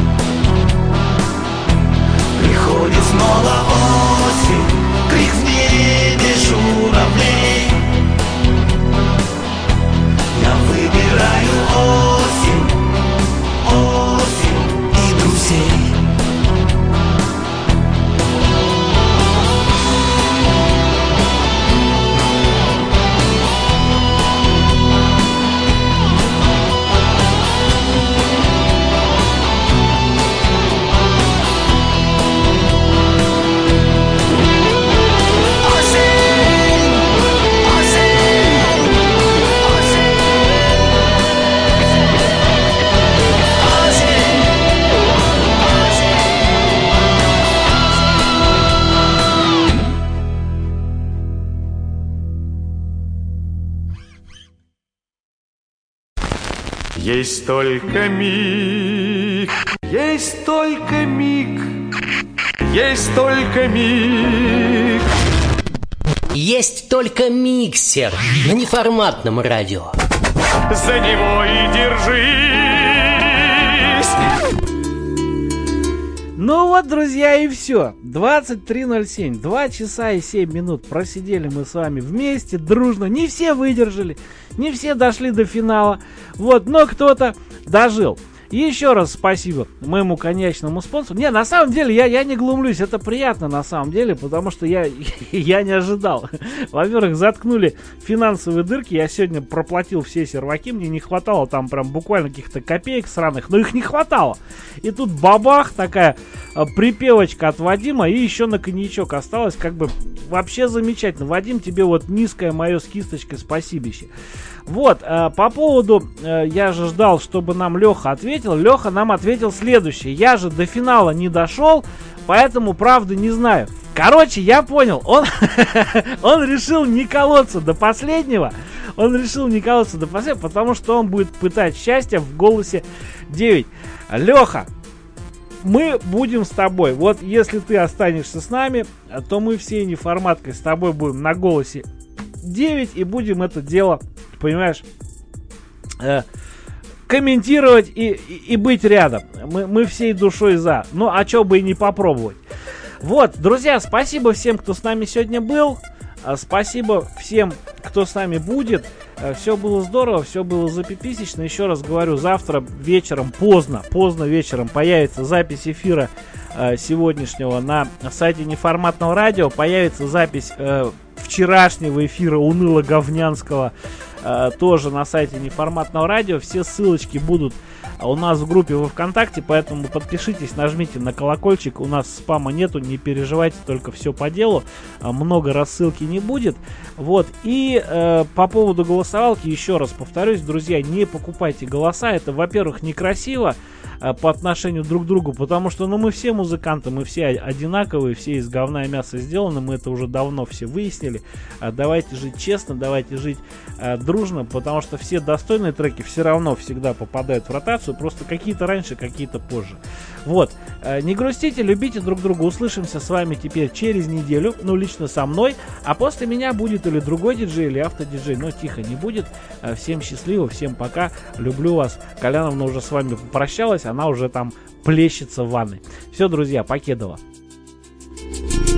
Приходит снова осень, крик в небе журавлей. Я выбираю осень, осень и друзей. Есть только миг, есть только миг, есть только миг. Есть только миксер на неформатном радио. За него и держись. Ну вот, друзья, и все. 23:07, 2 часа и 7 минут просидели мы с вами вместе, дружно. Не все выдержали, не все дошли до финала. Вот, но кто-то дожил. И еще раз спасибо моему конечному спонсору. Не, на самом деле, я не глумлюсь, это приятно на самом деле, потому что я не ожидал. Во-первых, заткнули финансовые дырки, я сегодня проплатил все серваки, мне не хватало там прям буквально каких-то копеек сраных, но их не хватало. И тут бабах, такая припевочка от Вадима, и еще на коньячок осталось, как бы вообще замечательно. Вадим, тебе вот низкое мое с кисточкой спасибище. Вот, по поводу, я же ждал, чтобы нам Леха ответил. Леха нам ответил следующее. Я же до финала не дошел, поэтому правды не знаю. Короче, я понял, он решил не колоться до последнего. Потому что он будет пытать счастье в голосе 9. Леха, мы будем с тобой. Вот если ты останешься с нами, то мы всей неформаткой с тобой будем на голосе 9 и будем это дело, понимаешь, комментировать и быть рядом. Мы всей душой за. Ну, а чё бы и не попробовать. Вот, друзья, спасибо всем, кто с нами сегодня был. Спасибо всем, кто с нами будет. Все было здорово, все было запиписечно. Еще раз говорю, завтра вечером, поздно вечером появится запись эфира сегодняшнего на сайте неформатного радио. Появится запись вчерашнего эфира уныло-говнянского тоже на сайте Неформатного радио. Все ссылочки будут у нас в группе во ВКонтакте, поэтому подпишитесь, нажмите на колокольчик. У нас спама нету, не переживайте, только все по делу. Много рассылки не будет. Вот. И по поводу голосовалки еще раз повторюсь, друзья, не покупайте голоса. Это, во-первых, некрасиво по отношению друг к другу, потому что, мы все музыканты, мы все одинаковые, все из говна и мяса сделаны, мы это уже давно все выяснили. Давайте жить честно, давайте жить дружно, потому что все достойные треки все равно всегда попадают в ротацию, просто какие-то раньше, какие-то позже. Вот, не грустите, любите друг друга, услышимся с вами теперь через неделю, лично со мной, а после меня будет или другой диджей, или автодиджей, но тихо не будет. Всем счастливо, всем пока, люблю вас. Коляновна уже с вами попрощалась, она уже там плещется в ванной. Все, друзья, покедова.